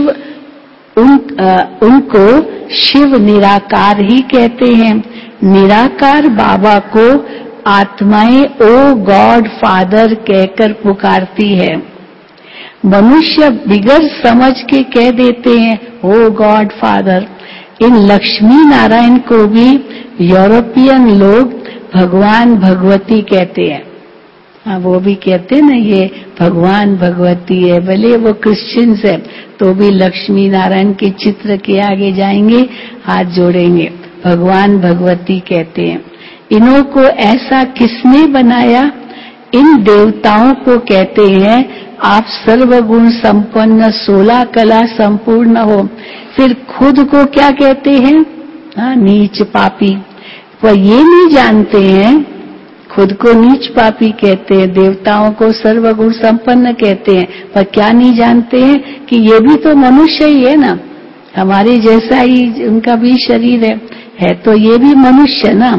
शिव निराकार ही कहते हैं। निराकार बाबा को आत्माएं ओ गॉड फादर कहकर पुकारती है। मनुष्य बिगड़ समझ के कह देते हैं ओ गॉड फादर। इन लक्ष्मी नारायण को भी यूरोपियन लोग भगवान भगवती कहते हैं। हाँ, वो भी कहते हैं ना ये भगवान भगवती है, भले वो क्रिश्चियंस है तो भी लक्ष्मी नारायण के चित्र के आगे जाएंगे, हाथ जोड़ेंगे, भगवान भगवती कहते हैं। इन्हों को ऐसा किसने बनाया? इन देवताओं को कहते हैं आप सर्वगुण संपन्न 16 कला संपूर्ण हो। फिर खुद को क्या कहते हैं? हाँ, नीच पापी। वह ये नहीं जानते हैं, खुद को नीच पापी कहते हैं, देवताओं को सर्वगुण संपन्न कहते हैं, पर क्या नहीं जानते हैं कि ये भी तो मनुष्य ही है ना, हमारे जैसा ही उनका भी शरीर है तो ये भी मनुष्य ना।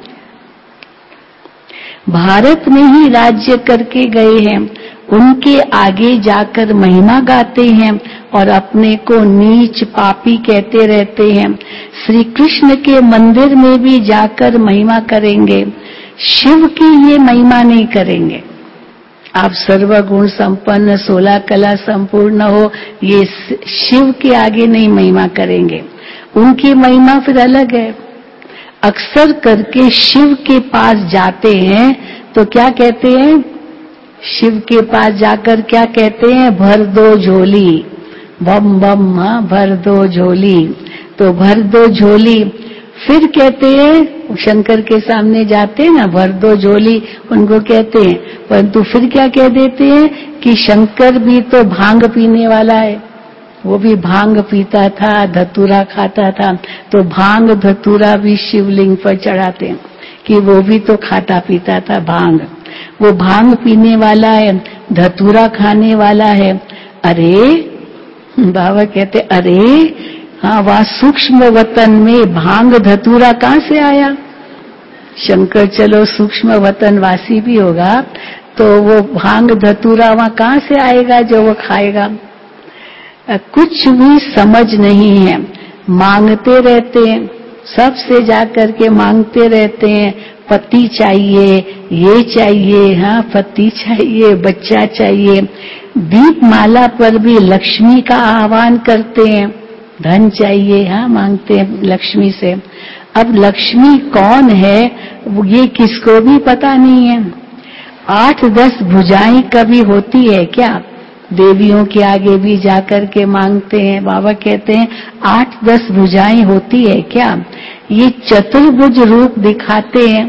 भारत में ही राज्य करके गए हैं, उनके आगे जाकर महिमा गाते हैं और अपने को नीच पापी कहते रहते हैं। श्री कृष्ण के मंदिर में भी जाकर महिमा करेंगे, शिव की ये महिमा नहीं करेंगे। आप सर्वगुण संपन्न 16 कला संपूर्ण हो, ये शिव के आगे नहीं महिमा करेंगे, उनकी महिमा फिर अलग है। अक्सर करके शिव के पास जाते हैं तो क्या कहते हैं? शिव के पास जाकर क्या कहते हैं? भर दो झोली, बम बम, हाँ, भर दो झोली। तो भर दो झोली। फिर कहते हैं शंकर के सामने जाते हैं ना, भर दो झोली उनको कहते हैं, परंतु फिर क्या कह देते हैं कि शंकर भी तो भांग पीने वाला है, वो भी भांग पीता था, धतूरा खाता था, तो भांग धतूरा भी शिवलिंग पर चढ़ाते हैं कि वो भी तो खाता पीता था भांग, वो भांग पीने वाला है, धतूरा खाने वाला है। अरे बाबा कहते अरे हाँ, वह सूक्ष्म वतन में भांग धतूरा कहाँ से आया? शंकर चलो सूक्ष्म वतन वासी भी होगा तो वो भांग धतूरा वहाँ कहाँ से आएगा जो वो खाएगा? कुछ भी समझ नहीं है, मांगते रहते हैं, सबसे जाकर के मांगते रहते हैं, पति चाहिए, ये चाहिए, हाँ पति चाहिए, बच्चा चाहिए। दीपमाला पर भी लक्ष्मी का आह्वान करते हैं, धन चाहिए, हाँ मांगते हैं लक्ष्मी से। अब लक्ष्मी कौन है ये किसको भी पता नहीं है। 8-10 भुजाएं कभी होती है क्या? देवियों के आगे भी जाकर के मांगते हैं, बाबा कहते हैं 8-10 भुजाएं होती है क्या? ये चतुर्भुज रूप दिखाते हैं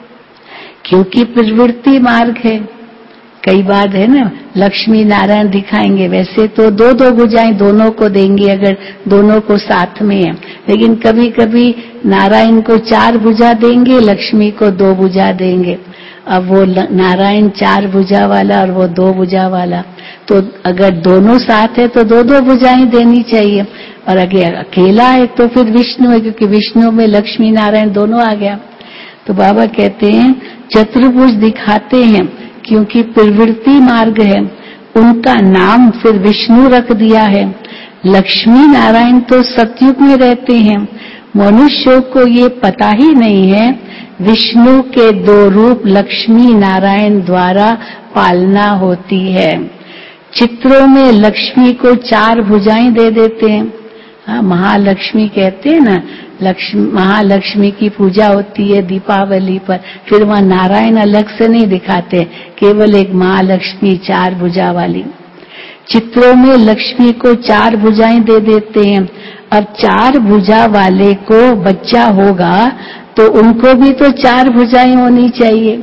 क्योंकि प्रवृत्ति मार्ग है। कई बार है ना लक्ष्मी नारायण दिखाएंगे, वैसे तो 2-2 भुजाएं दोनों को देंगे अगर दोनों को साथ में है, लेकिन कभी कभी नारायण को 4 भुजा देंगे, लक्ष्मी को 2 भुजा देंगे। अब वो नारायण 4 भुजा वाला और वो 2 भुजा वाला, तो अगर दोनों साथ है तो 2-2 भुजाएं देनी चाहिए, और अगर अकेला है तो फिर विष्णु है, क्योंकि विष्णु में लक्ष्मी नारायण दोनों आ गया। तो बाबा कहते हैं चतुर्भुज दिखाते हैं क्योंकि प्रवृत्ति मार्ग है, उनका नाम फिर विष्णु रख दिया है। लक्ष्मी नारायण तो सतयुग में रहते हैं, मनुष्यों को ये पता ही नहीं है विष्णु के 2 रूप लक्ष्मी नारायण द्वारा पालना होती है। चित्रों में लक्ष्मी को 4 भुजाएं दे देते हैं, हाँ महालक्ष्मी कहते हैं ना, महालक्ष्मी की पूजा होती है दीपावली पर, फिर वहाँ नारायण अलग से नहीं दिखाते, केवल एक महालक्ष्मी 4 भुजा वाली। चित्रों में लक्ष्मी को 4 भुजाएं दे देते हैं। अब 4 भुजा वाले को बच्चा होगा तो उनको भी तो 4 भुजाएं होनी चाहिए।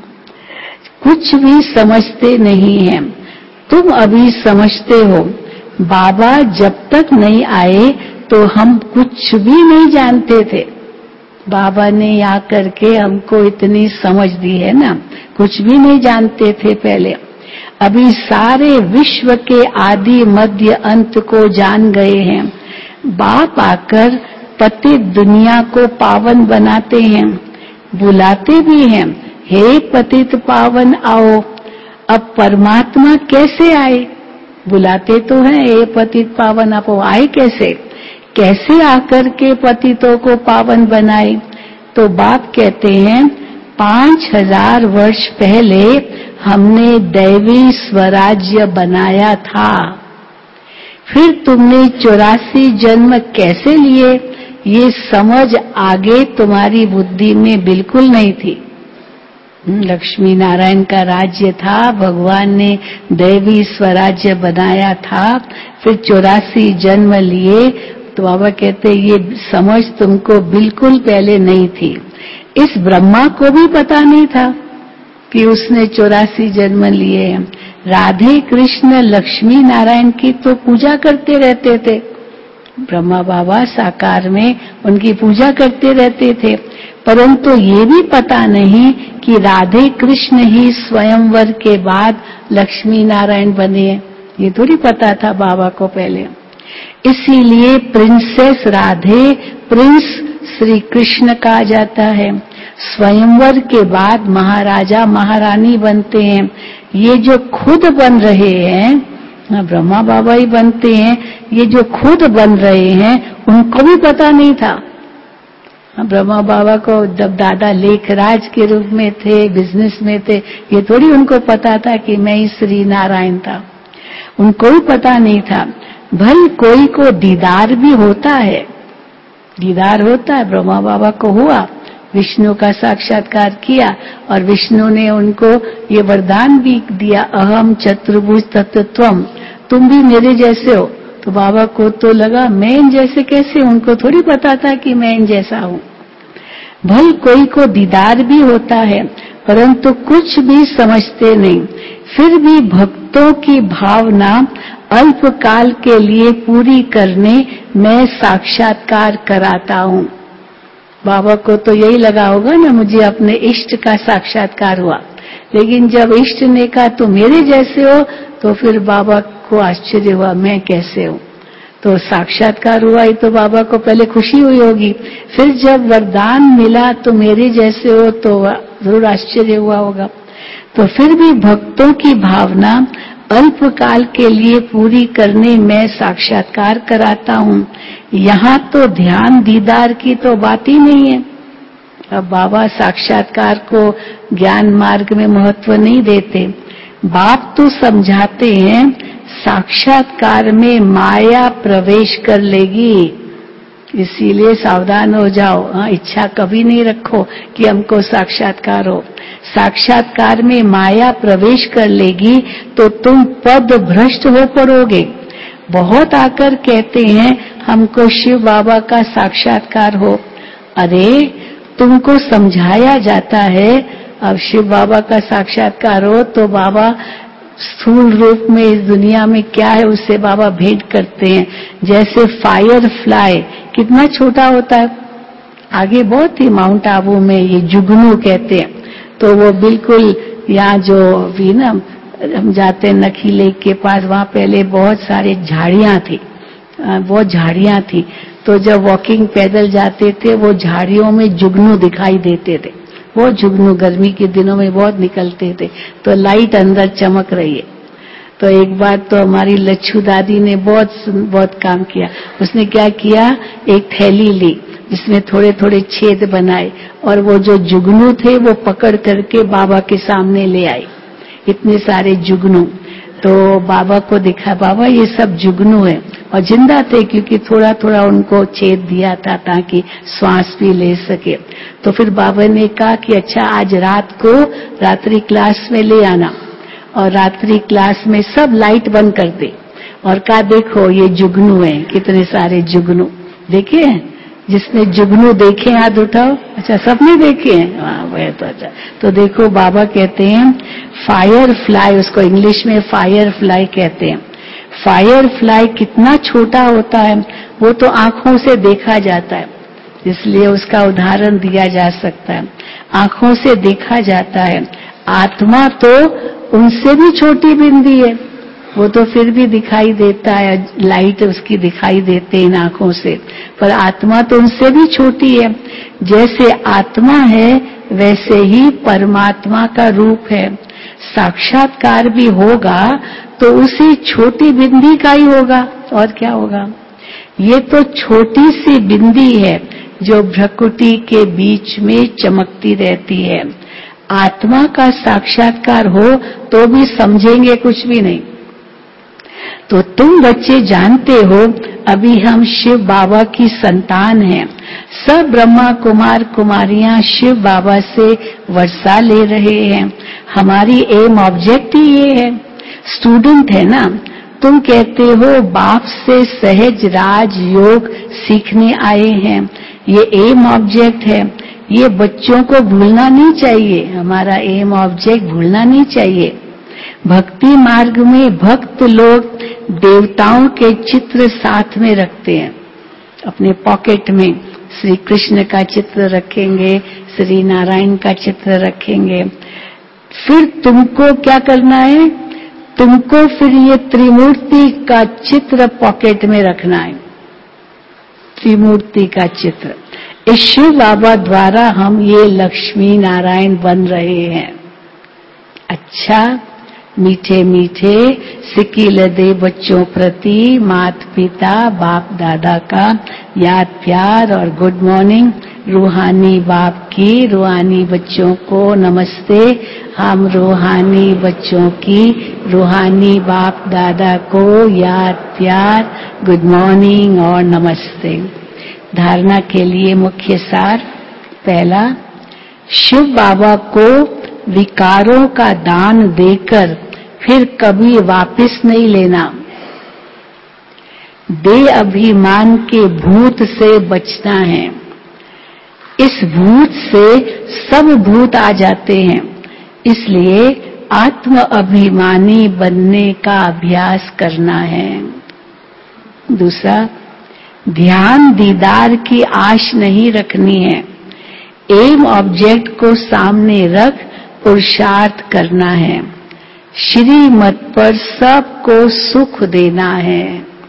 कुछ भी समझते नहीं है। तुम अभी समझते हो, बाबा जब तक नहीं आए तो हम कुछ भी नहीं जानते थे। बाबा ने आकर के हमको इतनी समझ दी है ना, कुछ भी नहीं जानते थे पहले। अभी सारे विश्व के आदि मध्य अंत को जान गए हैं। बाप आकर पतित दुनिया को पावन बनाते हैं, बुलाते भी हैं, हे पतित पावन आओ। अब परमात्मा कैसे आए? बुलाते तो हैं, हे पतित पावन आप आए कैसे? कैसे आकर के पतितों को पावन बनाए? तो बाप कहते हैं 5000 वर्ष पहले हमने दैवी स्वराज्य बनाया था। फिर तुमने 84 जन्म कैसे लिए, ये समझ आगे तुम्हारी बुद्धि में बिल्कुल नहीं थी। लक्ष्मी नारायण का राज्य था, भगवान ने दैवी स्वराज्य बनाया था, फिर 84 जन्म लिए। तो बाबा कहते ये समझ तुमको बिल्कुल पहले नहीं थी। इस ब्रह्मा को भी पता नहीं था कि उसने 84 जन्म लिए हैं। राधे कृष्ण लक्ष्मी नारायण की तो पूजा करते रहते थे, ब्रह्मा बाबा साकार में उनकी पूजा करते रहते थे, परंतु ये भी पता नहीं कि राधे कृष्ण ही स्वयंवर के बाद लक्ष्मी नारायण बने। ये थोड़ी पता था बाबा को पहले। इसीलिए प्रिंसेस राधे प्रिंस श्री कृष्ण कहा जाता है। स्वयंवर के बाद महाराजा महारानी बनते हैं। ये जो खुद बन रहे हैं, ब्रह्मा बाबा ही बनते हैं, ये जो खुद बन रहे हैं उनको भी पता नहीं था। ब्रह्मा बाबा को जब दादा लेखराज के रूप में थे, बिजनेस में थे, ये थोड़ी उनको पता था कि मैं ही श्री नारायण था। उनको भी पता नहीं था। भले कोई को दीदार भी होता है, दीदार होता है, ब्रह्मा बाबा को हुआ, विष्णु का साक्षात्कार किया और विष्णु ने उनको ये वरदान भी दिया, अहम चतुर्भुज तत्त्वम, तुम भी मेरे जैसे हो। तो बाबा को तो लगा मैं इन जैसे कैसे, उनको थोड़ी पता था कि मैं इन जैसा हूं। भले कोई को दीदार भी होता है परंतु कुछ भी समझते नहीं, फिर भी भक्तों की भावना अल्प काल के लिए पूरी करने मैं साक्षात्कार कराता हूं। बाबा को तो यही लगा होगा ना, मुझे अपने इष्ट का साक्षात्कार हुआ, लेकिन जब इष्ट ने कहा तो मेरे जैसे हो, तो फिर बाबा को आश्चर्य हुआ, मैं कैसे हूं। तो साक्षात्कार हुआ ही तो बाबा को पहले खुशी हुई होगी, फिर जब वरदान मिला तो मेरे जैसे हो तो जरूर आश्चर्य हुआ होगा। तो फिर भी भक्तों की भावना अल्पकाल के लिए पूरी करने में साक्षात्कार कराता हूं। यहाँ तो ध्यान दीदार की तो बात ही नहीं है। अब बाबा साक्षात्कार को ज्ञान मार्ग में महत्व नहीं देते। बाप तो समझाते हैं साक्षात्कार में माया प्रवेश कर लेगी, इसीलिए सावधान हो जाओ। इच्छा कभी नहीं रखो कि हमको साक्षात्कार हो। साक्षात्कार में माया प्रवेश कर लेगी तो तुम पद भ्रष्ट हो पड़ोगे। बहुत आकर कहते हैं हमको शिव बाबा का साक्षात्कार हो। अरे तुमको समझाया जाता है, अब शिव बाबा का साक्षात्कार हो तो बाबा स्थूल रूप में इस दुनिया में क्या है उससे बाबा भेंट करते हैं। जैसे फायर फ्लाई कितना छोटा होता है, आगे बहुत ही माउंट आबू में ये जुगनू कहते हैं, तो वो बिल्कुल यहाँ जो भी ना हम जाते हैं नखी लेक के पास, वहाँ पहले बहुत सारे झाड़ियाँ थी, बहुत झाड़ियाँ थी। तो जब वॉकिंग पैदल जाते थे वो झाड़ियों में जुगनू दिखाई देते थे, वो जुगनू गर्मी के दिनों में बहुत निकलते थे, तो लाइट अंदर चमक रही है। तो एक बार तो हमारी लच्छू दादी ने बहुत काम किया। उसने क्या किया, एक थैली ली जिसमें थोड़े थोड़े छेद बनाए और वो जो जुगनू थे वो पकड़ करके बाबा के सामने ले आई, इतने सारे जुगनू। तो बाबा को दिखा, बाबा ये सब जुगनू है, और जिंदा थे क्योंकि थोड़ा थोड़ा उनको छेद दिया था ताकि श्वास भी ले सके। तो फिर बाबा ने कहा कि अच्छा आज रात को रात्रि क्लास में ले आना, और रात्रि क्लास में सब लाइट बंद कर दे, और कहा देखो ये जुगनू है, कितने सारे जुगनू देखे हैं। जिसने जुगनू देखे हाथ उठाओ। अच्छा सबने देखे हैं, हाँ वह तो अच्छा। तो देखो बाबा कहते हैं फायर फ्लाई, उसको इंग्लिश में फायर फ्लाई कहते हैं। फायर फ्लाई कितना छोटा होता है, वो तो आंखों से देखा जाता है, इसलिए उसका उदाहरण दिया जा सकता है। आंखों से देखा जाता है। आत्मा तो उनसे भी छोटी बिंदी है, वो तो फिर भी दिखाई देता है, लाइट उसकी दिखाई देते हैं इन आंखों से, पर आत्मा तो उनसे भी छोटी है। जैसे आत्मा है वैसे ही परमात्मा का रूप है। साक्षात्कार भी होगा तो उसी छोटी बिंदी का ही होगा, और क्या होगा। ये तो छोटी सी बिंदी है जो भ्रकुटी के बीच में चमकती रहती है। आत्मा का साक्षात्कार हो तो भी समझेंगे कुछ भी नहीं। तो तुम बच्चे जानते हो अभी हम शिव बाबा की संतान हैं। सब ब्रह्मा कुमार कुमारियां शिव बाबा से वर्षा ले रहे हैं। हमारी एम ऑब्जेक्ट ही ये है। स्टूडेंट है ना, तुम कहते हो बाप से सहज राज योग सीखने आए हैं, ये एम ऑब्जेक्ट है। ये बच्चों को भूलना नहीं चाहिए, हमारा एम ऑब्जेक्ट भूलना नहीं चाहिए। भक्ति मार्ग में भक्त लोग देवताओं के चित्र साथ में रखते हैं, अपने पॉकेट में श्री कृष्ण का चित्र रखेंगे, श्री नारायण का चित्र रखेंगे। फिर तुमको क्या करना है, तुमको फिर ये त्रिमूर्ति का चित्र पॉकेट में रखना है। त्रिमूर्ति का चित्र, इस शिव बाबा द्वारा हम ये लक्ष्मी नारायण बन रहे हैं। अच्छा, मीठे मीठे सिकिल दे बच्चों प्रति माता पिता बाप दादा का याद प्यार और गुड मॉर्निंग। रूहानी बाप की रूहानी बच्चों को नमस्ते। हम रूहानी बच्चों की रूहानी बाप दादा को याद प्यार गुड मॉर्निंग और नमस्ते। धारणा के लिए मुख्य सार। पहला, शिव बाबा को विकारों का दान देकर फिर कभी वापस नहीं लेना। दे अभिमान के भूत से बचना है। इस भूत से सब भूत आ जाते हैं, इसलिए आत्म अभिमानी बनने का अभ्यास करना है। दूसरा, ध्यान दीदार की आश नहीं रखनी है। एम ऑब्जेक्ट को सामने रख पुरुषार्थ करना है। श्रीमत पर सबको सुख देना है।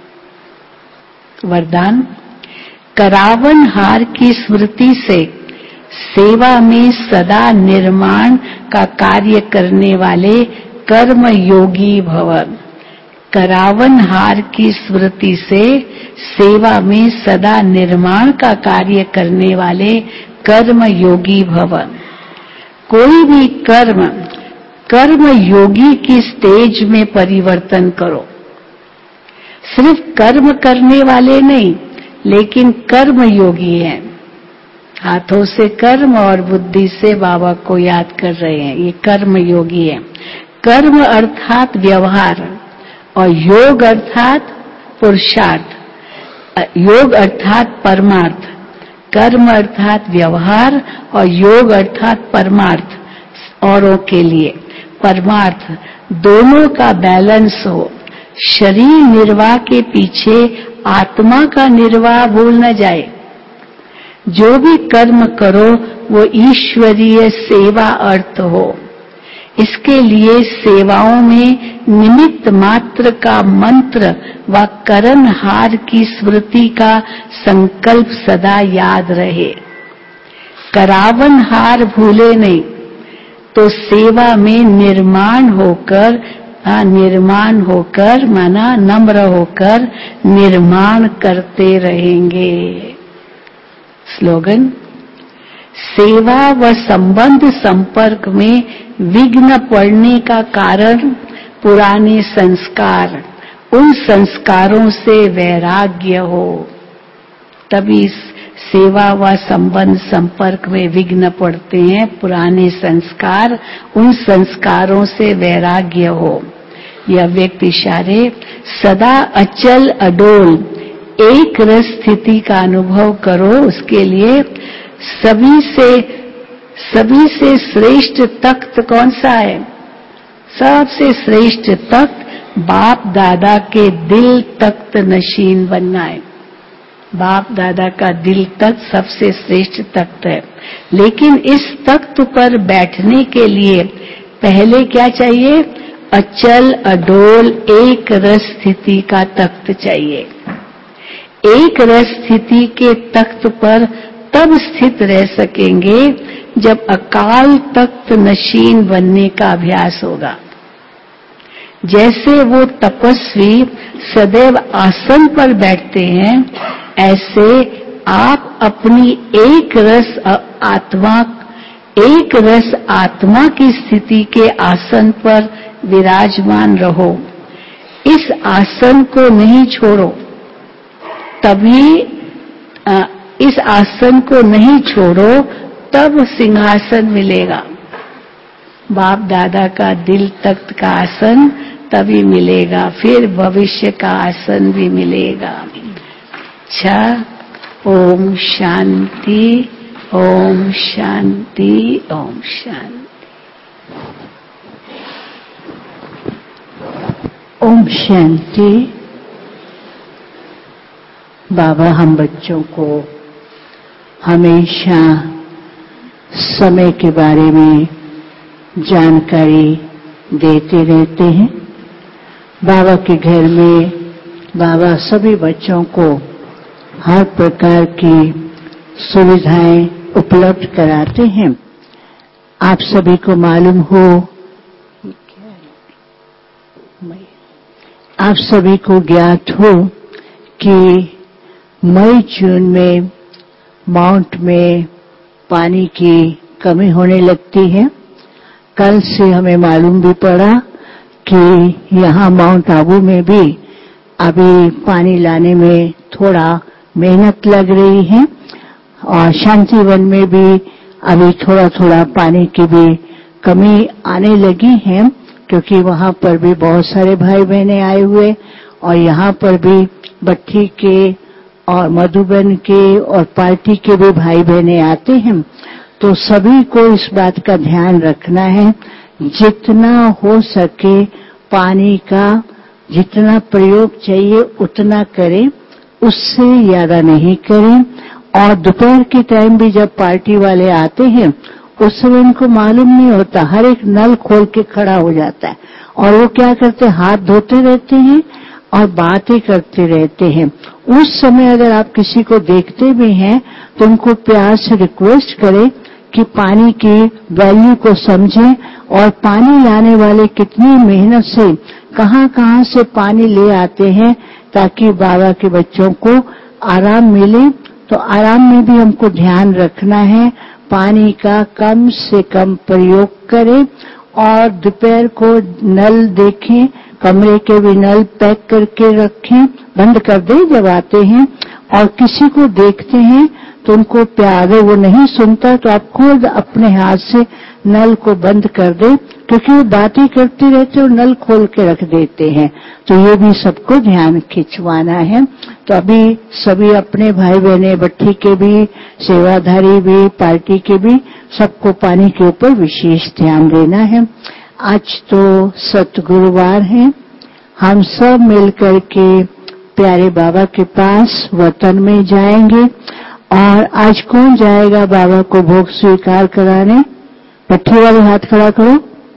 वरदान, करावन हार की स्मृति से सेवा में सदा निर्माण का कार्य करने वाले कर्म योगी भव। करावन हार की स्मृति से सेवा में सदा निर्माण का कार्य करने वाले कर्म योगी भव। कोई भी कर्म योगी की स्टेज में परिवर्तन करो। सिर्फ कर्म करने वाले नहीं, लेकिन कर्म योगी हैं। हाथों से कर्म और बुद्धि से बाबा को याद कर रहे हैं, ये कर्म योगी है। कर्म अर्थात व्यवहार और योग अर्थात पुरुषार्थ, योग अर्थात परमार्थ। कर्म अर्थात व्यवहार और योग अर्थात परमार्थ, औरों के लिए परमार्थ, दोनों का बैलेंस हो। शरीर निर्वाह के पीछे आत्मा का निर्वाह भूल न जाए। जो भी कर्म करो वो ईश्वरीय सेवा अर्थ हो। इसके लिए सेवाओं में निमित्त मात्र का मंत्र व करणहार की स्मृति का संकल्प सदा याद रहे। करावनहार भूले नहीं तो सेवा में निर्माण होकर माना नम्र होकर निर्माण करते रहेंगे। स्लोगन, सेवा व संबंध संपर्क में विघ्न पड़ने का कारण पुराने संस्कार, उन संस्कारों से वैराग्य हो। तभी सेवा व संबंध संपर्क में विघ्न पड़ते हैं, पुराने संस्कार, उन संस्कारों से वैराग्य हो। यह व्यक्ति इशारे सदा अचल अडोल एक रस स्थिति का अनुभव करो। उसके लिए सभी से श्रेष्ठ तख्त कौन सा है? सबसे श्रेष्ठ तख्त बाप दादा के दिल तख्त नशीन बनना है। बाप दादा का दिल तख्त सबसे श्रेष्ठ तख्त है, लेकिन इस तख्त पर बैठने के लिए पहले क्या चाहिए? अचल अडोल एक रस स्थिति का तख्त चाहिए। एक रस स्थिति के तख्त पर तब स्थित रह सकेंगे जब अकाल तख्त नशीन बनने का अभ्यास होगा। जैसे वो तपस्वी सदैव आसन पर बैठते हैं, ऐसे आप अपनी एक रस आत्मा की स्थिति के आसन पर विराजमान रहो। इस आसन को नहीं छोड़ो, तभी इस आसन को नहीं छोड़ो तब सिंहासन मिलेगा। बाप दादा का दिल तख्त का आसन तभी मिलेगा, फिर भविष्य का आसन भी मिलेगा। अच्छा, ओम शांति, ओम शांति, ओम शांति। ओम शांति। बाबा हम बच्चों को हमेशा समय के बारे में जानकारी देते रहते हैं। बाबा के घर में बाबा सभी बच्चों को हर प्रकार की सुविधाएं उपलब्ध कराते हैं। आप सभी को मालूम हो, आप सभी को ज्ञात हो कि मई जून में माउंट में पानी की कमी होने लगती है। कल से हमें मालूम भी पड़ा कि यहाँ माउंट आबू में भी अभी पानी लाने में थोड़ा मेहनत लग रही है, और शांतिवन में भी अभी थोड़ा थोड़ा पानी की भी कमी आने लगी है, क्योंकि वहाँ पर भी बहुत सारे भाई बहने आए हुए, और यहाँ पर भी भट्टी के और मधुबन के और पार्टी के भी भाई बहने आते हैं। तो सभी को इस बात का ध्यान रखना है, जितना हो सके पानी का जितना प्रयोग चाहिए उतना करें, उससे ज्यादा नहीं करें। और दोपहर के टाइम भी जब पार्टी वाले आते हैं, उस समय उनको मालूम नहीं होता, हर एक नल खोल के खड़ा हो जाता है, और वो क्या करते हैं, हाथ धोते रहते हैं और बातें करते रहते हैं। उस समय अगर आप किसी को देखते भी हैं तो उनको प्यार से रिक्वेस्ट करें कि पानी की वैल्यू को समझें, और पानी लाने वाले कितनी मेहनत से कहां-कहां से पानी ले आते हैं, ताकि बाबा के बच्चों को आराम मिले। तो आराम में भी हमको ध्यान रखना है, पानी का कम से कम प्रयोग करें, और दोपहर को नल देखें, कमरे के भी नल पैक करके रखें, बंद कर दें जब आते हैं। और किसी को देखते हैं तो उनको प्यार, वो नहीं सुनता तो आप खुद अपने हाथ से नल को बंद कर दें, क्योंकि वो बातें करते रहते और नल खोल के रख देते हैं। तो ये भी सबको ध्यान खिंचवाना है। तो अभी सभी अपने भाई बहने, भट्टी के भी, सेवाधारी भी, पार्टी के भी, सबको पानी के ऊपर विशेष ध्यान देना है। आज तो सतगुरुवार है, हम सब मिलकर के प्यारे बाबा के पास वतन में जाएंगे। और आज कौन जाएगा बाबा को भोग स्वीकार कराने? भट्टी वाले हाथ खड़ा करो।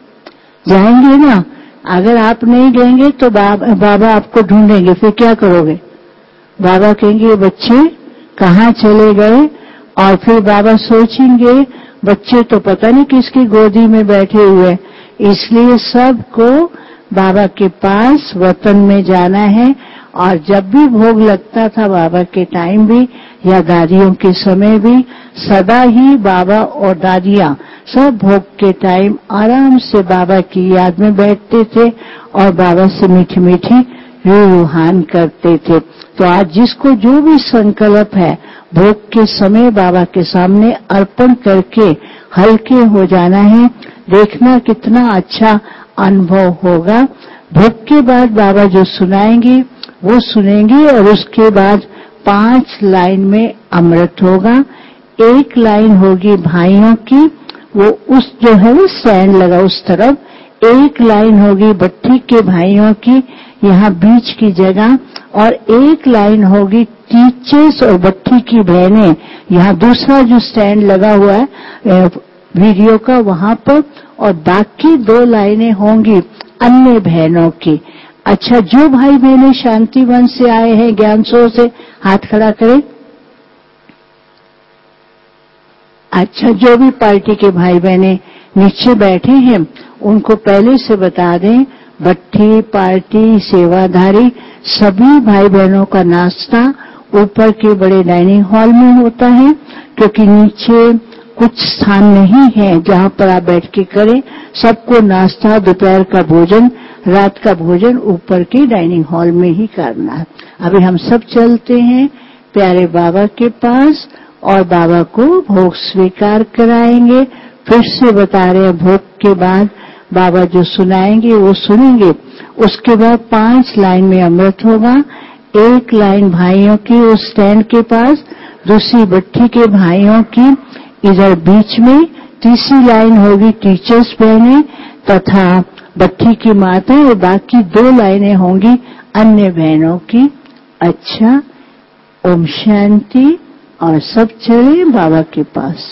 जाएंगे ना? अगर आप नहीं गएंगे तो बाबा आपको ढूंढेंगे, फिर क्या करोगे? बाबा कहेंगे ये बच्चे कहाँ चले गए, और फिर बाबा सोचेंगे बच्चे तो पता नहीं किसकी गोदी में बैठे हुए। इसलिए सबको बाबा के पास वतन में जाना है। और जब भी भोग लगता था बाबा के टाइम भी या दादियों के समय भी, सदा ही बाबा और दादियां सब भोग के टाइम आराम से बाबा की याद में बैठते थे और बाबा से मीठी मीठी रूहान करते थे। तो आज जिसको जो भी संकल्प है, भोग के समय बाबा के सामने अर्पण करके हल्के हो जाना है। देखना कितना अच्छा अनुभव होगा। भोग के बाद बाबा जो सुनाएंगे वो सुनेंगे, और उसके बाद 5 लाइन में अमृत होगा। 1 लाइन होगी भाइयों की, वो उस जो है वो सैन लगा उस तरफ, एक लाइन होगी भट्ठी के भाइयों की यहाँ बीच की जगह, और एक लाइन होगी टीचर्स और भट्ठी की बहनें यहाँ दूसरा जो स्टैंड लगा हुआ है वीडियो का वहां पर, और बाकी 2 लाइनें होंगी अन्य बहनों की। अच्छा, जो भाई बहनें शांतिवन से आए हैं ज्ञानसो से, हाथ खड़ा करें। अच्छा, जो भी पार्टी के भाई बहनें नीचे बैठे हैं उनको पहले से बता दें, भट्ठी पार्टी सेवाधारी सभी भाई बहनों का नाश्ता ऊपर के बड़े डाइनिंग हॉल में होता है, क्योंकि नीचे कुछ स्थान नहीं है जहां पर आप बैठ के करें। सबको नाश्ता, दोपहर का भोजन, रात का भोजन ऊपर के डाइनिंग हॉल में ही करना है। अभी हम सब चलते हैं प्यारे बाबा के पास और बाबा को भोग स्वीकार कराएंगे। फिर से बता रहे हैं, भोग के बाद बाबा जो सुनाएंगे वो सुनेंगे। उसके बाद 5 लाइन में अमृत होगा। एक लाइन भाइयों की उस स्टैंड के पास, दूसरी भट्ठी के भाइयों की इधर बीच में, तीसरी लाइन होगी टीचर्स बहनें तथा भट्ठी की माता, और बाकी 2 लाइनें होंगी अन्य बहनों की। अच्छा, ओम शांति। और सब चले बाबा के पास।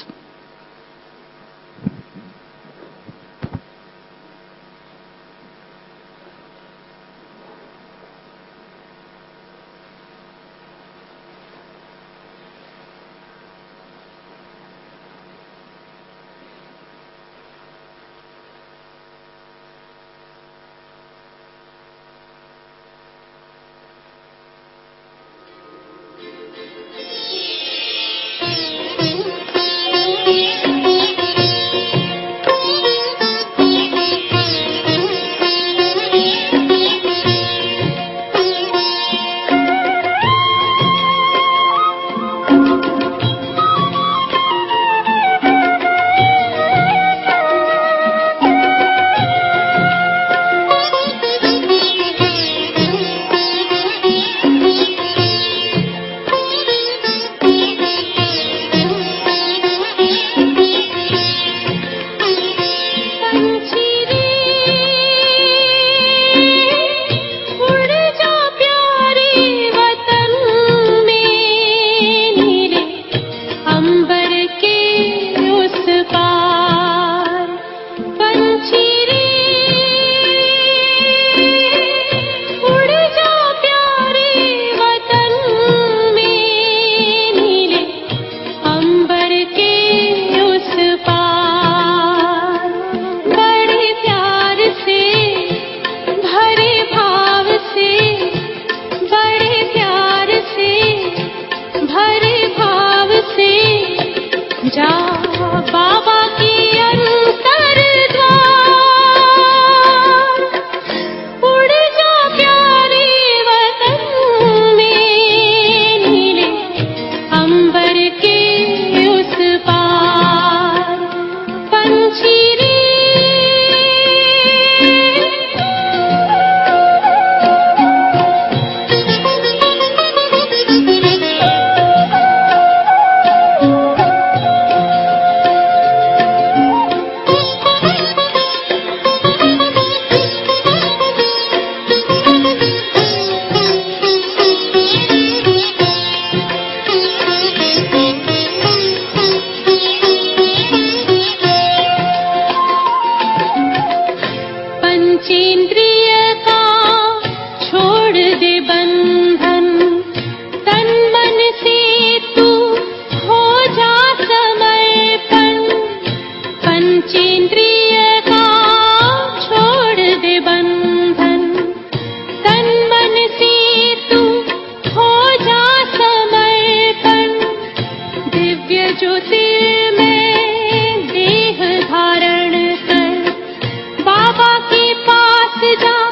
बाबा के पास जा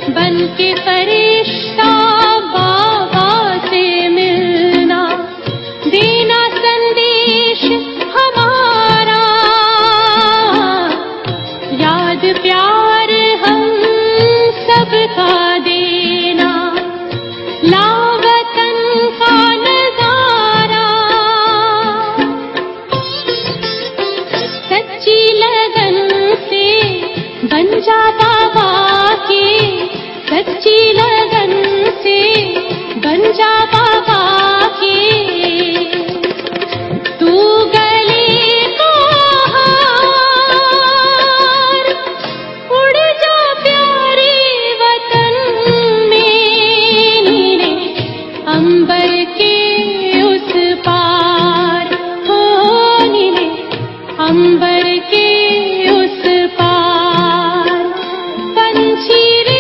बन के फरिश्ता बाबा से मिलना, देना संदेश हमारा, याद प्यार हम सबका देना, लावतन का नजारा, सच्ची लगन से बन जा बाबा के, सच्ची लगन से बन जा बाबा के, तू गले को हार, उड़ जा प्यारे वतन में, नीले अंबर के उस पार, हो नीले अंबर के उस पार, पंछी रे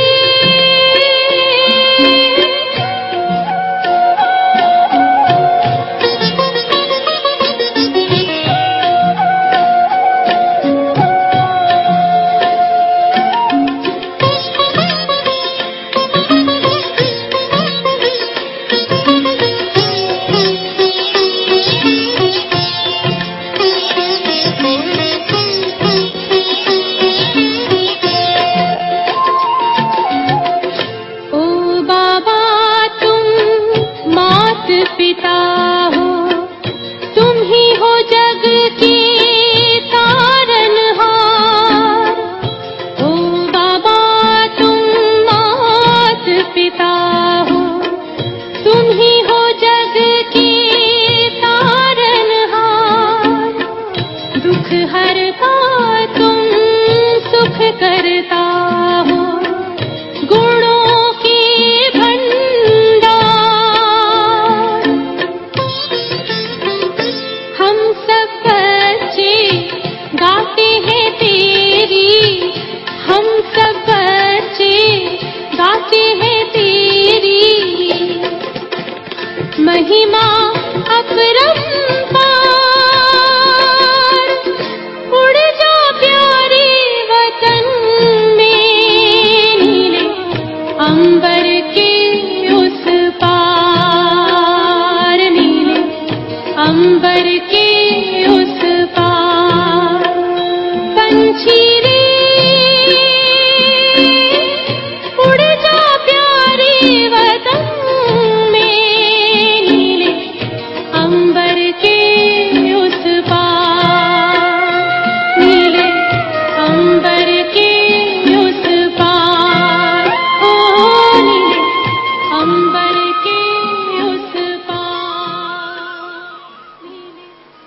ओ बाबा तुम मात पिता हो, तुम ही हो जग के तारनहार, ओ बाबा तुम मात पिता हो, तुम ही हो जग के तारनहार, दुख हरता तुम सुख करता हो, गुणों के भंडार, हम सब बच्चे गाते हैं तेरी, हम सब बच्चे गाते हैं तेरी, महिमा अपरंपार, उड़ जा प्यारे वतन में, नीले अंबर के उस पार, नीले अंबर के उस पार, पंछी रे उड़ जा प्यारे वतन में, नीले अंबर के उस पार, नीले अंबर के उस पार, ओ नीले अंबर के उस पार, नीले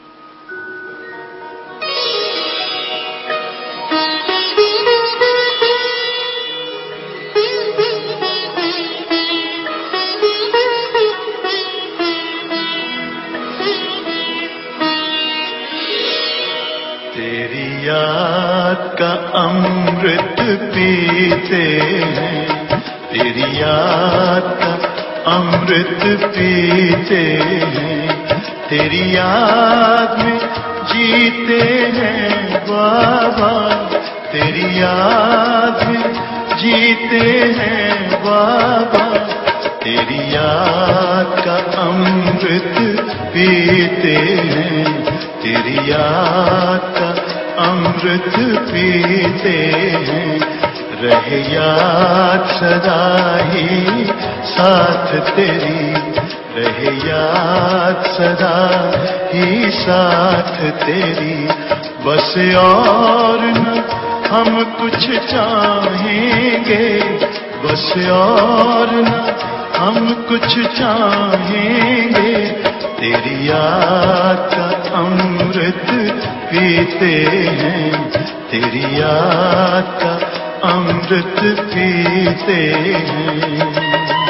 तेरी याद का अमृत पीते हैं, तेरी याद का अमृत पीते हैं, तेरी याद में जीते हैं बाबा, तेरी याद में जीते हैं बाबा, तेरी याद का अमृत पीते हैं, तेरी याद का अमृत पीते हैं, रहे याद सदा ही साथ तेरी, रहे याद सदा ही साथ तेरी, बस और न हम कुछ चाहेंगे, बस और न हम कुछ चाहेंगे, तेरी याद का अमृत पीते हैं, तेरी याद का अमृत पीते हैं।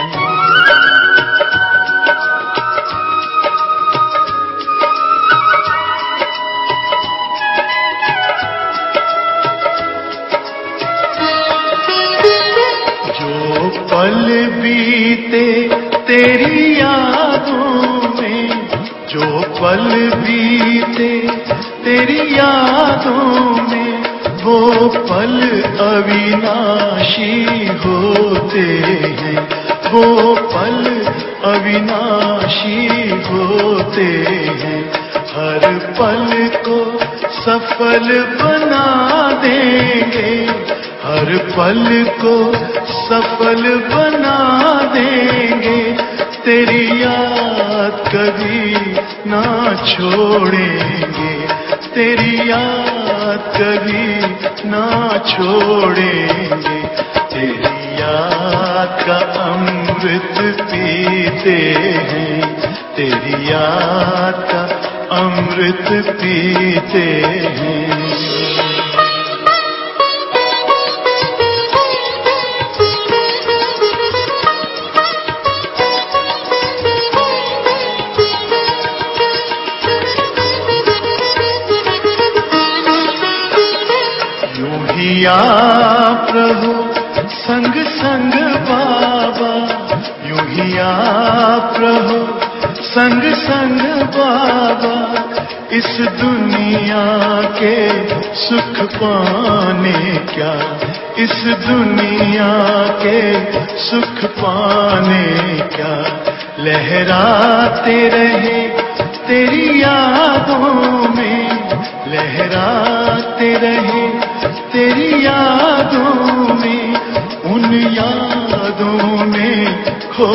जो पल बीते तेरी यादों में, जो पल बीते तेरी यादों में, वो पल अविनाशी हो होते हैं, वो पल अविनाशी होते हैं। हर पल को सफल बना देंगे, हर पल को सफल बना देंगे। तेरी याद कभी ना छोड़ेंगे, तेरी याद कभी ना छोड़ेंगे। तेरी याद का अमृत पीते हैं, तेरी याद का अमृत पीते हैं। आप प्रभु संग संग बाबा, यूं ही आप प्रभु संग संग बाबा। इस दुनिया के सुख पाने क्या, इस दुनिया के सुख पाने क्या। लहराते रहे तेरी यादों में, लहराते रहे तेरी यादों में। उन यादों में खो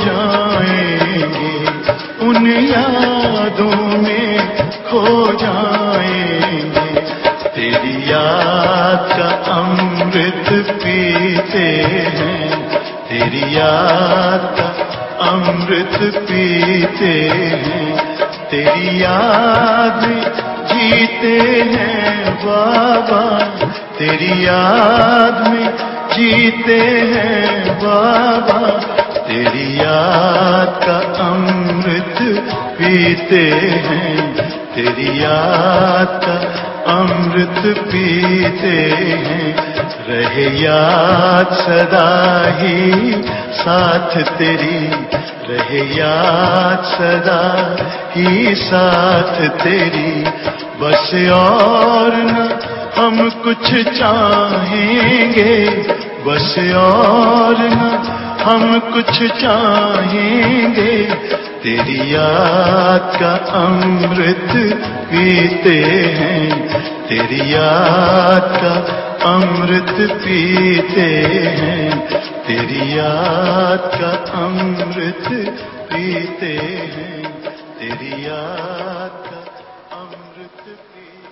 जाएंगे, उन यादों में खो जाएंगे। तेरी याद का अमृत पीते हैं, तेरी याद का अमृत पीते हैं। तेरी याद में जीते हैं बाबा, तेरी याद में जीते हैं बाबा। तेरी याद का अमृत पीते हैं, तेरी याद का अमृत पीते हैं। रहे याद सदा ही साथ तेरी, रहे याद सदा ही साथ तेरी। बस और न हम कुछ चाहेंगे, बस और न हम कुछ चाहेंगे। तेरी याद का अमृत पीते हैं, तेरी याद का अमृत पीते हैं। तेरी याद का अमृत पीते हैं, तेरी याद का अमृत पीते हैं।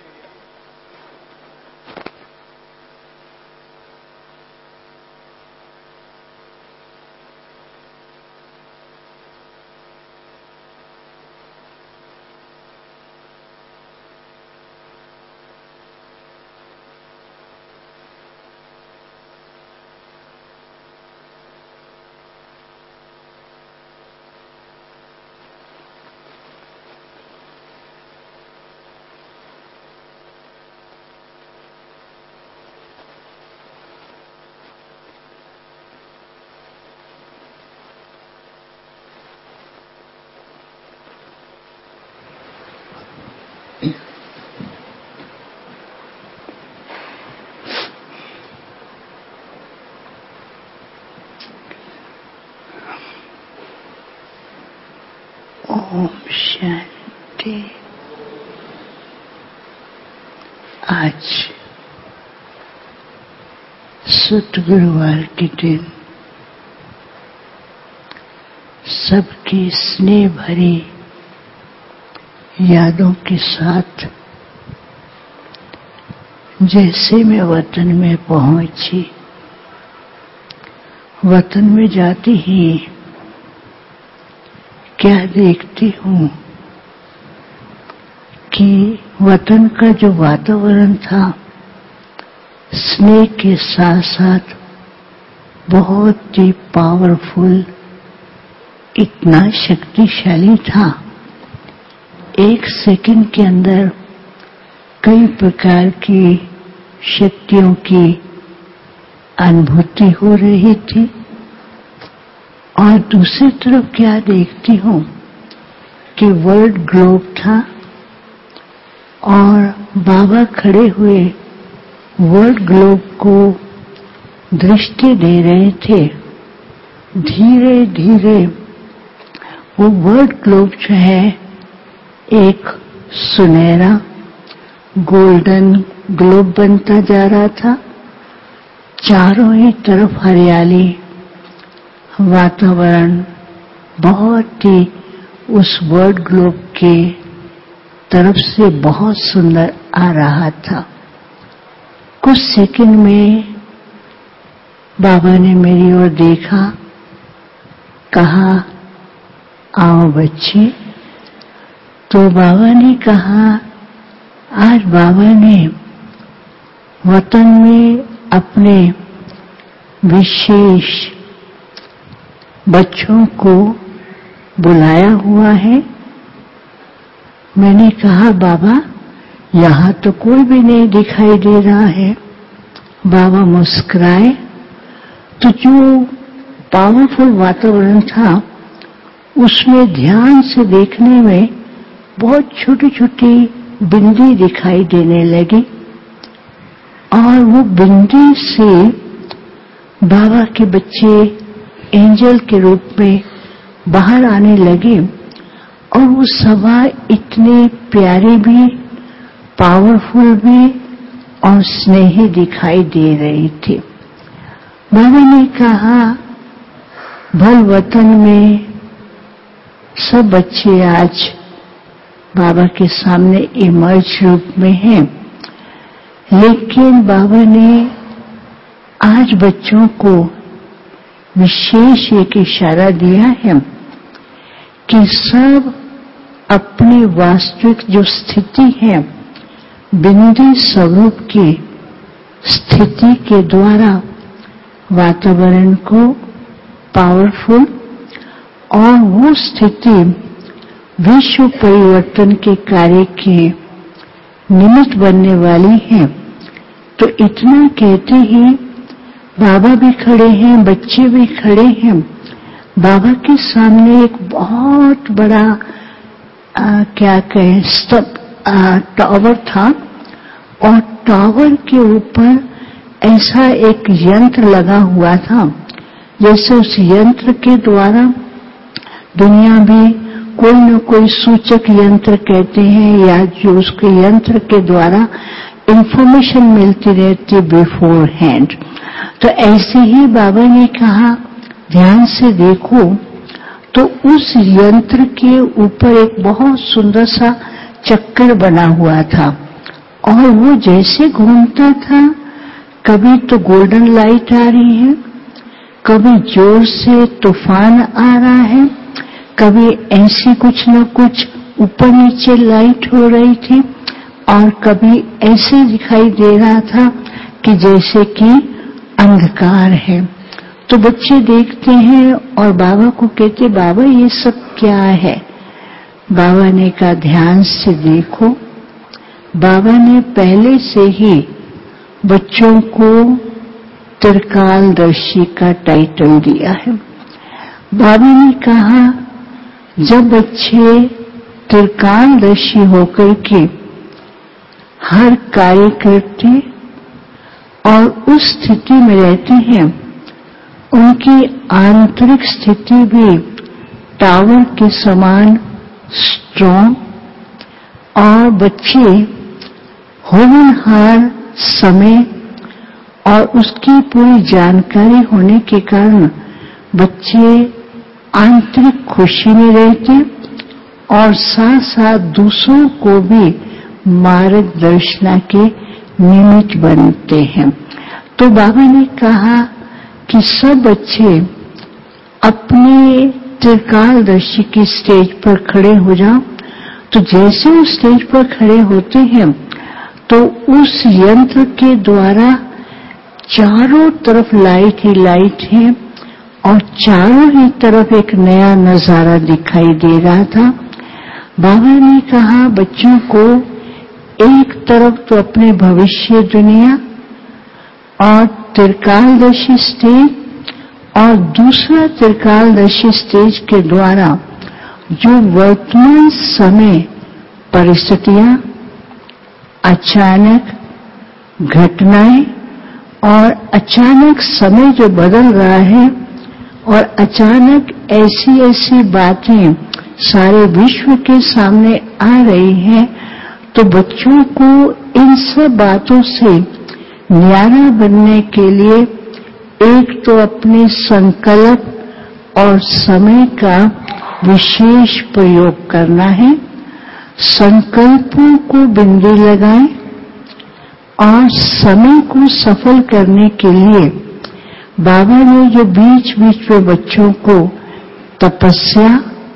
ओम शांति। आज शुद्ध गुरुवार के दिन सबकी स्नेह भरी यादों के साथ जैसे मैं वतन में पहुंची, वतन में जाती ही क्या देखती हूँ कि वतन का जो वातावरण था स्नेह के साथ साथ बहुत ही पावरफुल, इतना शक्तिशाली था। एक सेकंड के अंदर कई प्रकार की शक्तियों की अनुभूति हो रही थी। और दूसरी तरफ क्या देखती हूँ कि वर्ल्ड ग्लोब था और बाबा खड़े हुए वर्ल्ड ग्लोब को दृष्टि दे रहे थे। धीरे धीरे वो वर्ल्ड ग्लोब जो है एक सुनहरा गोल्डन ग्लोब बनता जा रहा था। चारों ही तरफ हरियाली, वातावरण बहुत ही उस वर्ल्ड ग्लोब के तरफ से बहुत सुंदर आ रहा था। कुछ सेकंड में बाबा ने मेरी ओर देखा, कहा आओ बच्चे। तो बाबा ने कहा आज बाबा ने वतन में अपने विशेष बच्चों को बुलाया हुआ है। मैंने कहा बाबा यहाँ तो कोई भी नहीं दिखाई दे रहा है। बाबा मुस्कुराए तो जो पावरफुल वातावरण था उसमें ध्यान से देखने में बहुत छोटी छोटी बिंदी दिखाई देने लगी और वो बिंदी से बाबा के बच्चे एंजल के रूप में बाहर आने लगे और वो सभा इतनी प्यारी भी, पावरफुल भी और स्नेही दिखाई दे रही थी। बाबा ने कहा भल वतन में सब बच्चे आज बाबा के सामने इमर्ज रूप में हैं, लेकिन बाबा ने आज बच्चों को विशेष एक इशारा दिया है कि सब अपनी वास्तविक जो स्थिति है बिंदी स्वरूप की स्थिति के द्वारा वातावरण को पावरफुल और वो स्थिति विश्व परिवर्तन के कार्य के निमित्त बनने वाली है। तो इतना कहते ही बाबा भी खड़े हैं, बच्चे भी खड़े हैं। बाबा के सामने एक बहुत बड़ा क्या कहें टावर था और टावर के ऊपर ऐसा एक यंत्र लगा हुआ था जैसे उस यंत्र के द्वारा दुनिया भी कोई न कोई सूचक यंत्र कहते हैं या जो उसके यंत्र के द्वारा इंफॉर्मेशन मिलती रहती बिफोर हैंड। तो ऐसे ही बाबा ने कहा ध्यान से देखो तो उस यंत्र के ऊपर एक बहुत सुंदर सा चक्कर बना हुआ था और वो जैसे घूमता था कभी तो गोल्डन लाइट आ रही है, कभी जोर से तूफान आ रहा है, कभी ऐसी कुछ न कुछ ऊपर नीचे लाइट हो रही थी और कभी ऐसे दिखाई दे रहा था कि जैसे कि अंधकार है। तो बच्चे देखते हैं और बाबा को कहते बाबा ये सब क्या है। बाबा ने कहा ध्यान से देखो। बाबा ने पहले से ही बच्चों को त्रिकालदर्शी का टाइटल दिया है। बाबा ने कहा जब बच्चे त्रिकालदर्शी होकर के हर कार्य करते और उस स्थिति में रहते हैं, उनकी आंतरिक स्थिति भी टावर के समान स्ट्रॉन्ग और बच्चे होनहार समय और उसकी पूरी जानकारी होने के कारण बच्चे आंतरिक खुशी में रहते और साथ साथ दूसरों को भी मार्गदर्शन के निमित्त बनते हैं। तो बाबा ने कहा कि सब बच्चे अपने त्रिकालदर्शी की स्टेज पर खड़े हो जाओ। तो जैसे वो स्टेज पर खड़े होते हैं तो उस यंत्र के द्वारा चारों तरफ लाइट ही लाइट है और चारों ही तरफ एक नया नजारा दिखाई दे रहा था। बाबा ने कहा बच्चों को एक तरफ तो अपने भविष्य दुनिया और त्रिकालदर्शी स्टेज और दूसरा त्रिकालदर्शी स्टेज के द्वारा जो वर्तमान समय परिस्थितियां, अचानक घटनाएं और अचानक समय जो बदल रहा है और अचानक ऐसी ऐसी बातें सारे विश्व के सामने आ रही हैं, तो बच्चों को इन सब बातों से न्यारा बनने के लिए एक तो अपने संकल्प और समय का विशेष प्रयोग करना है। संकल्पों को बिंदी लगाएं और समय को सफल करने के लिए बाबा ने जो बीच बीच में बच्चों को तपस्या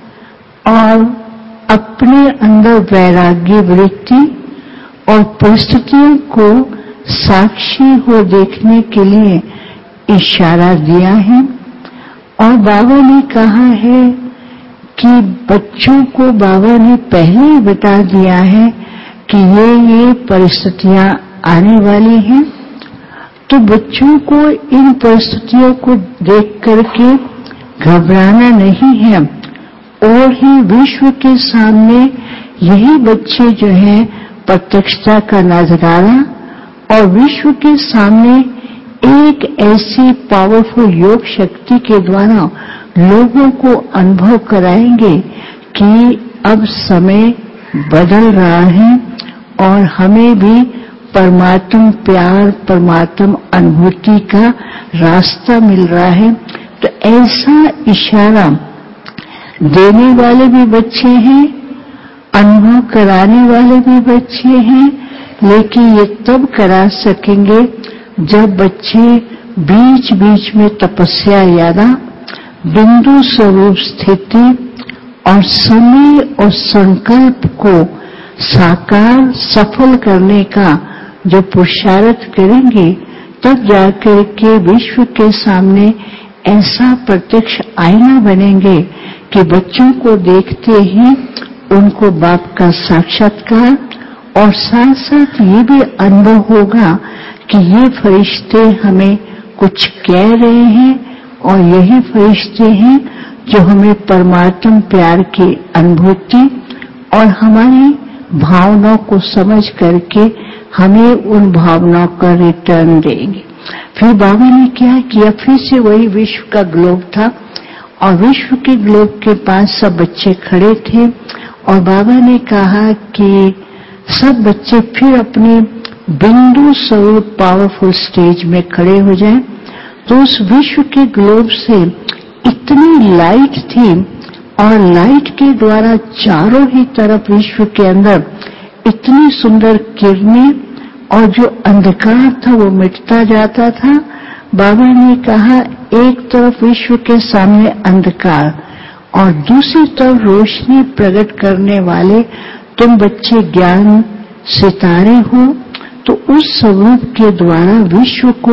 और अपने अंदर वैराग्य वृत्ति और परिस्थितियों को साक्षी हो देखने के लिए इशारा दिया है। और बाबा ने कहा है कि बच्चों को बाबा ने पहले ही बता दिया है कि ये परिस्थितियां आने वाली हैं, तो बच्चों को इन परिस्थितियों को देख करके घबराना नहीं है। और ही विश्व के सामने यही बच्चे जो है प्रत्यक्षता का नजारा और विश्व के सामने एक ऐसी पावरफुल योग शक्ति के द्वारा लोगों को अनुभव कराएंगे कि अब समय बदल रहा है और हमें भी परमात्म प्यार, परमात्म अनुभूति का रास्ता मिल रहा है। तो ऐसा इशारा देने वाले भी बच्चे हैं, अनुभव कराने वाले भी बच्चे हैं, लेकिन ये तब करा सकेंगे जब बच्चे बीच बीच में तपस्या यादा, बिंदु स्वरूप स्थिति और समय और संकल्प को साकार सफल करने का जो पुरुषार्थ करेंगे, तब जाकर के विश्व के सामने ऐसा प्रत्यक्ष आईना बनेंगे कि बच्चों को देखते ही उनको बाप का साक्षात्कार और साथ साथ ये भी अनुभव होगा कि ये फरिश्ते हमें कुछ कह रहे हैं और यही फरिश्ते हैं जो हमें परमात्म प्यार की अनुभूति और हमारी भावनाओं को समझ करके हमें उन भावनाओं का रिटर्न देंगे। फिर बाबा ने क्या किया, फिर से वही विश्व का ग्लोब था और विश्व के ग्लोब के पास सब बच्चे खड़े थे और बाबा ने कहा कि सब बच्चे फिर अपने बिंदु स्वरूप पावरफुल स्टेज में खड़े हो जाएं। तो उस विश्व के ग्लोब से इतनी लाइट थी और लाइट के द्वारा चारों ही तरफ विश्व के अंदर इतनी सुंदर किरणें और जो अंधकार था वो मिटता जाता था। बाबा ने कहा एक तरफ विश्व के सामने अंधकार और दूसरी तरफ रोशनी प्रकट करने वाले तुम बच्चे ज्ञान सितारे हो। तो उस स्वरूप के द्वारा विश्व को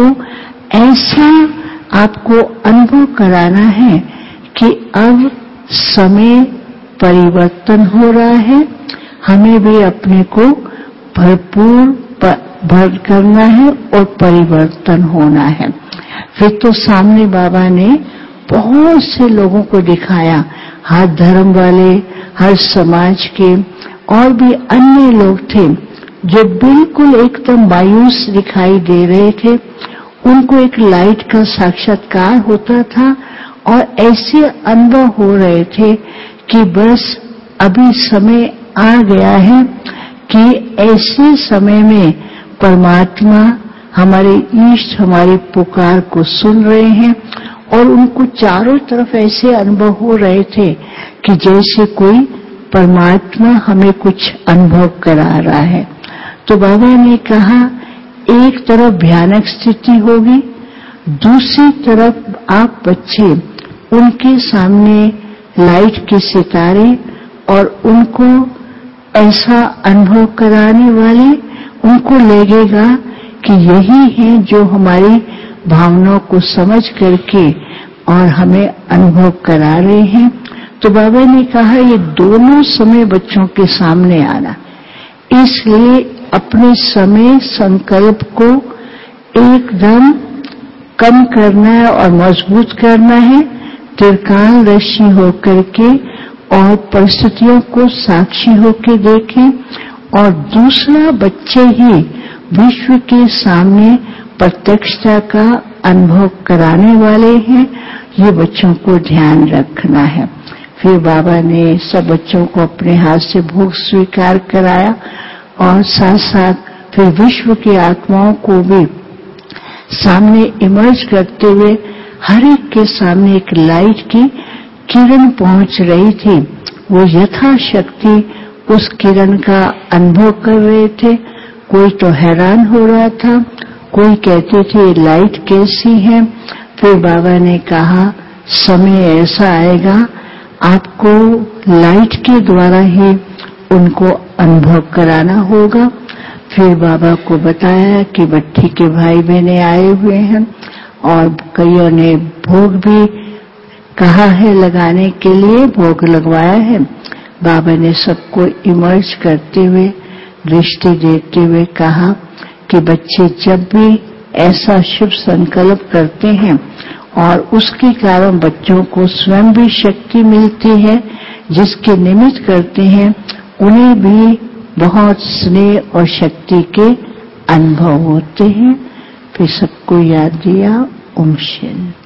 ऐसा आपको अनुभव कराना है कि अब समय परिवर्तन हो रहा है, हमें भी अपने को भरपूर भर करना है और परिवर्तन होना है। फिर तो सामने बाबा ने बहुत से लोगों को दिखाया, हर धर्म वाले, हर समाज के और भी अन्य लोग थे जो बिल्कुल एकदम मायूस दिखाई दे रहे थे। उनको एक लाइट का साक्षात्कार होता था और ऐसे अनुभव हो रहे थे कि बस अभी समय आ गया है कि ऐसे समय में परमात्मा हमारे ईष्ट हमारी पुकार को सुन रहे हैं। और उनको चारों तरफ ऐसे अनुभव हो रहे थे कि जैसे कोई परमात्मा हमें कुछ अनुभव करा रहा है। तो बाबा ने कहा एक तरफ भयानक स्थिति होगी, दूसरी तरफ आप बच्चे उनके सामने लाइट के सितारे और उनको ऐसा अनुभव कराने वाले, उनको लगेगा कि यही है जो हमारी भावनाओं को समझ करके और हमें अनुभव करा रहे हैं। तो बाबा ने कहा ये दोनों समय बच्चों के सामने आना, इसलिए अपने समय संकल्प को एकदम कम करना है और मजबूत करना है, त्रिकालदर्शी होकर के और परिस्थितियों को साक्षी होकर देखें। और दूसरा बच्चे ही विश्व के सामने प्रत्यक्षता का अनुभव कराने वाले हैं, ये बच्चों को ध्यान रखना है। फिर बाबा ने सब बच्चों को अपने हाथ से भोग स्वीकार कराया और साथ साथ फिर विश्व की आत्माओं को भी सामने इमर्ज करते हुए हर एक के सामने एक लाइट की किरण पहुंच रही थी। वो यथाशक्ति उस किरण का अनुभव कर रहे थे। कोई तो हैरान हो रहा था, कोई कहते थे लाइट कैसी है। फिर बाबा ने कहा समय ऐसा आएगा आपको लाइट के द्वारा ही उनको अनुभव कराना होगा। फिर बाबा को बताया कि भट्ठी के भाई बहने आए हुए हैं और कईयों ने भोग भी कहा है लगाने के लिए, भोग लगवाया है। बाबा ने सबको इमर्ज करते हुए दृष्टि देते हुए कहा कि बच्चे जब भी ऐसा शुभ संकल्प करते हैं और उसके कारण बच्चों को स्वयं भी शक्ति मिलती है, जिसके निमित्त करते हैं उन्हें भी बहुत स्नेह और शक्ति के अनुभव होते हैं। फिर सबको याद दिया। ओम शांति।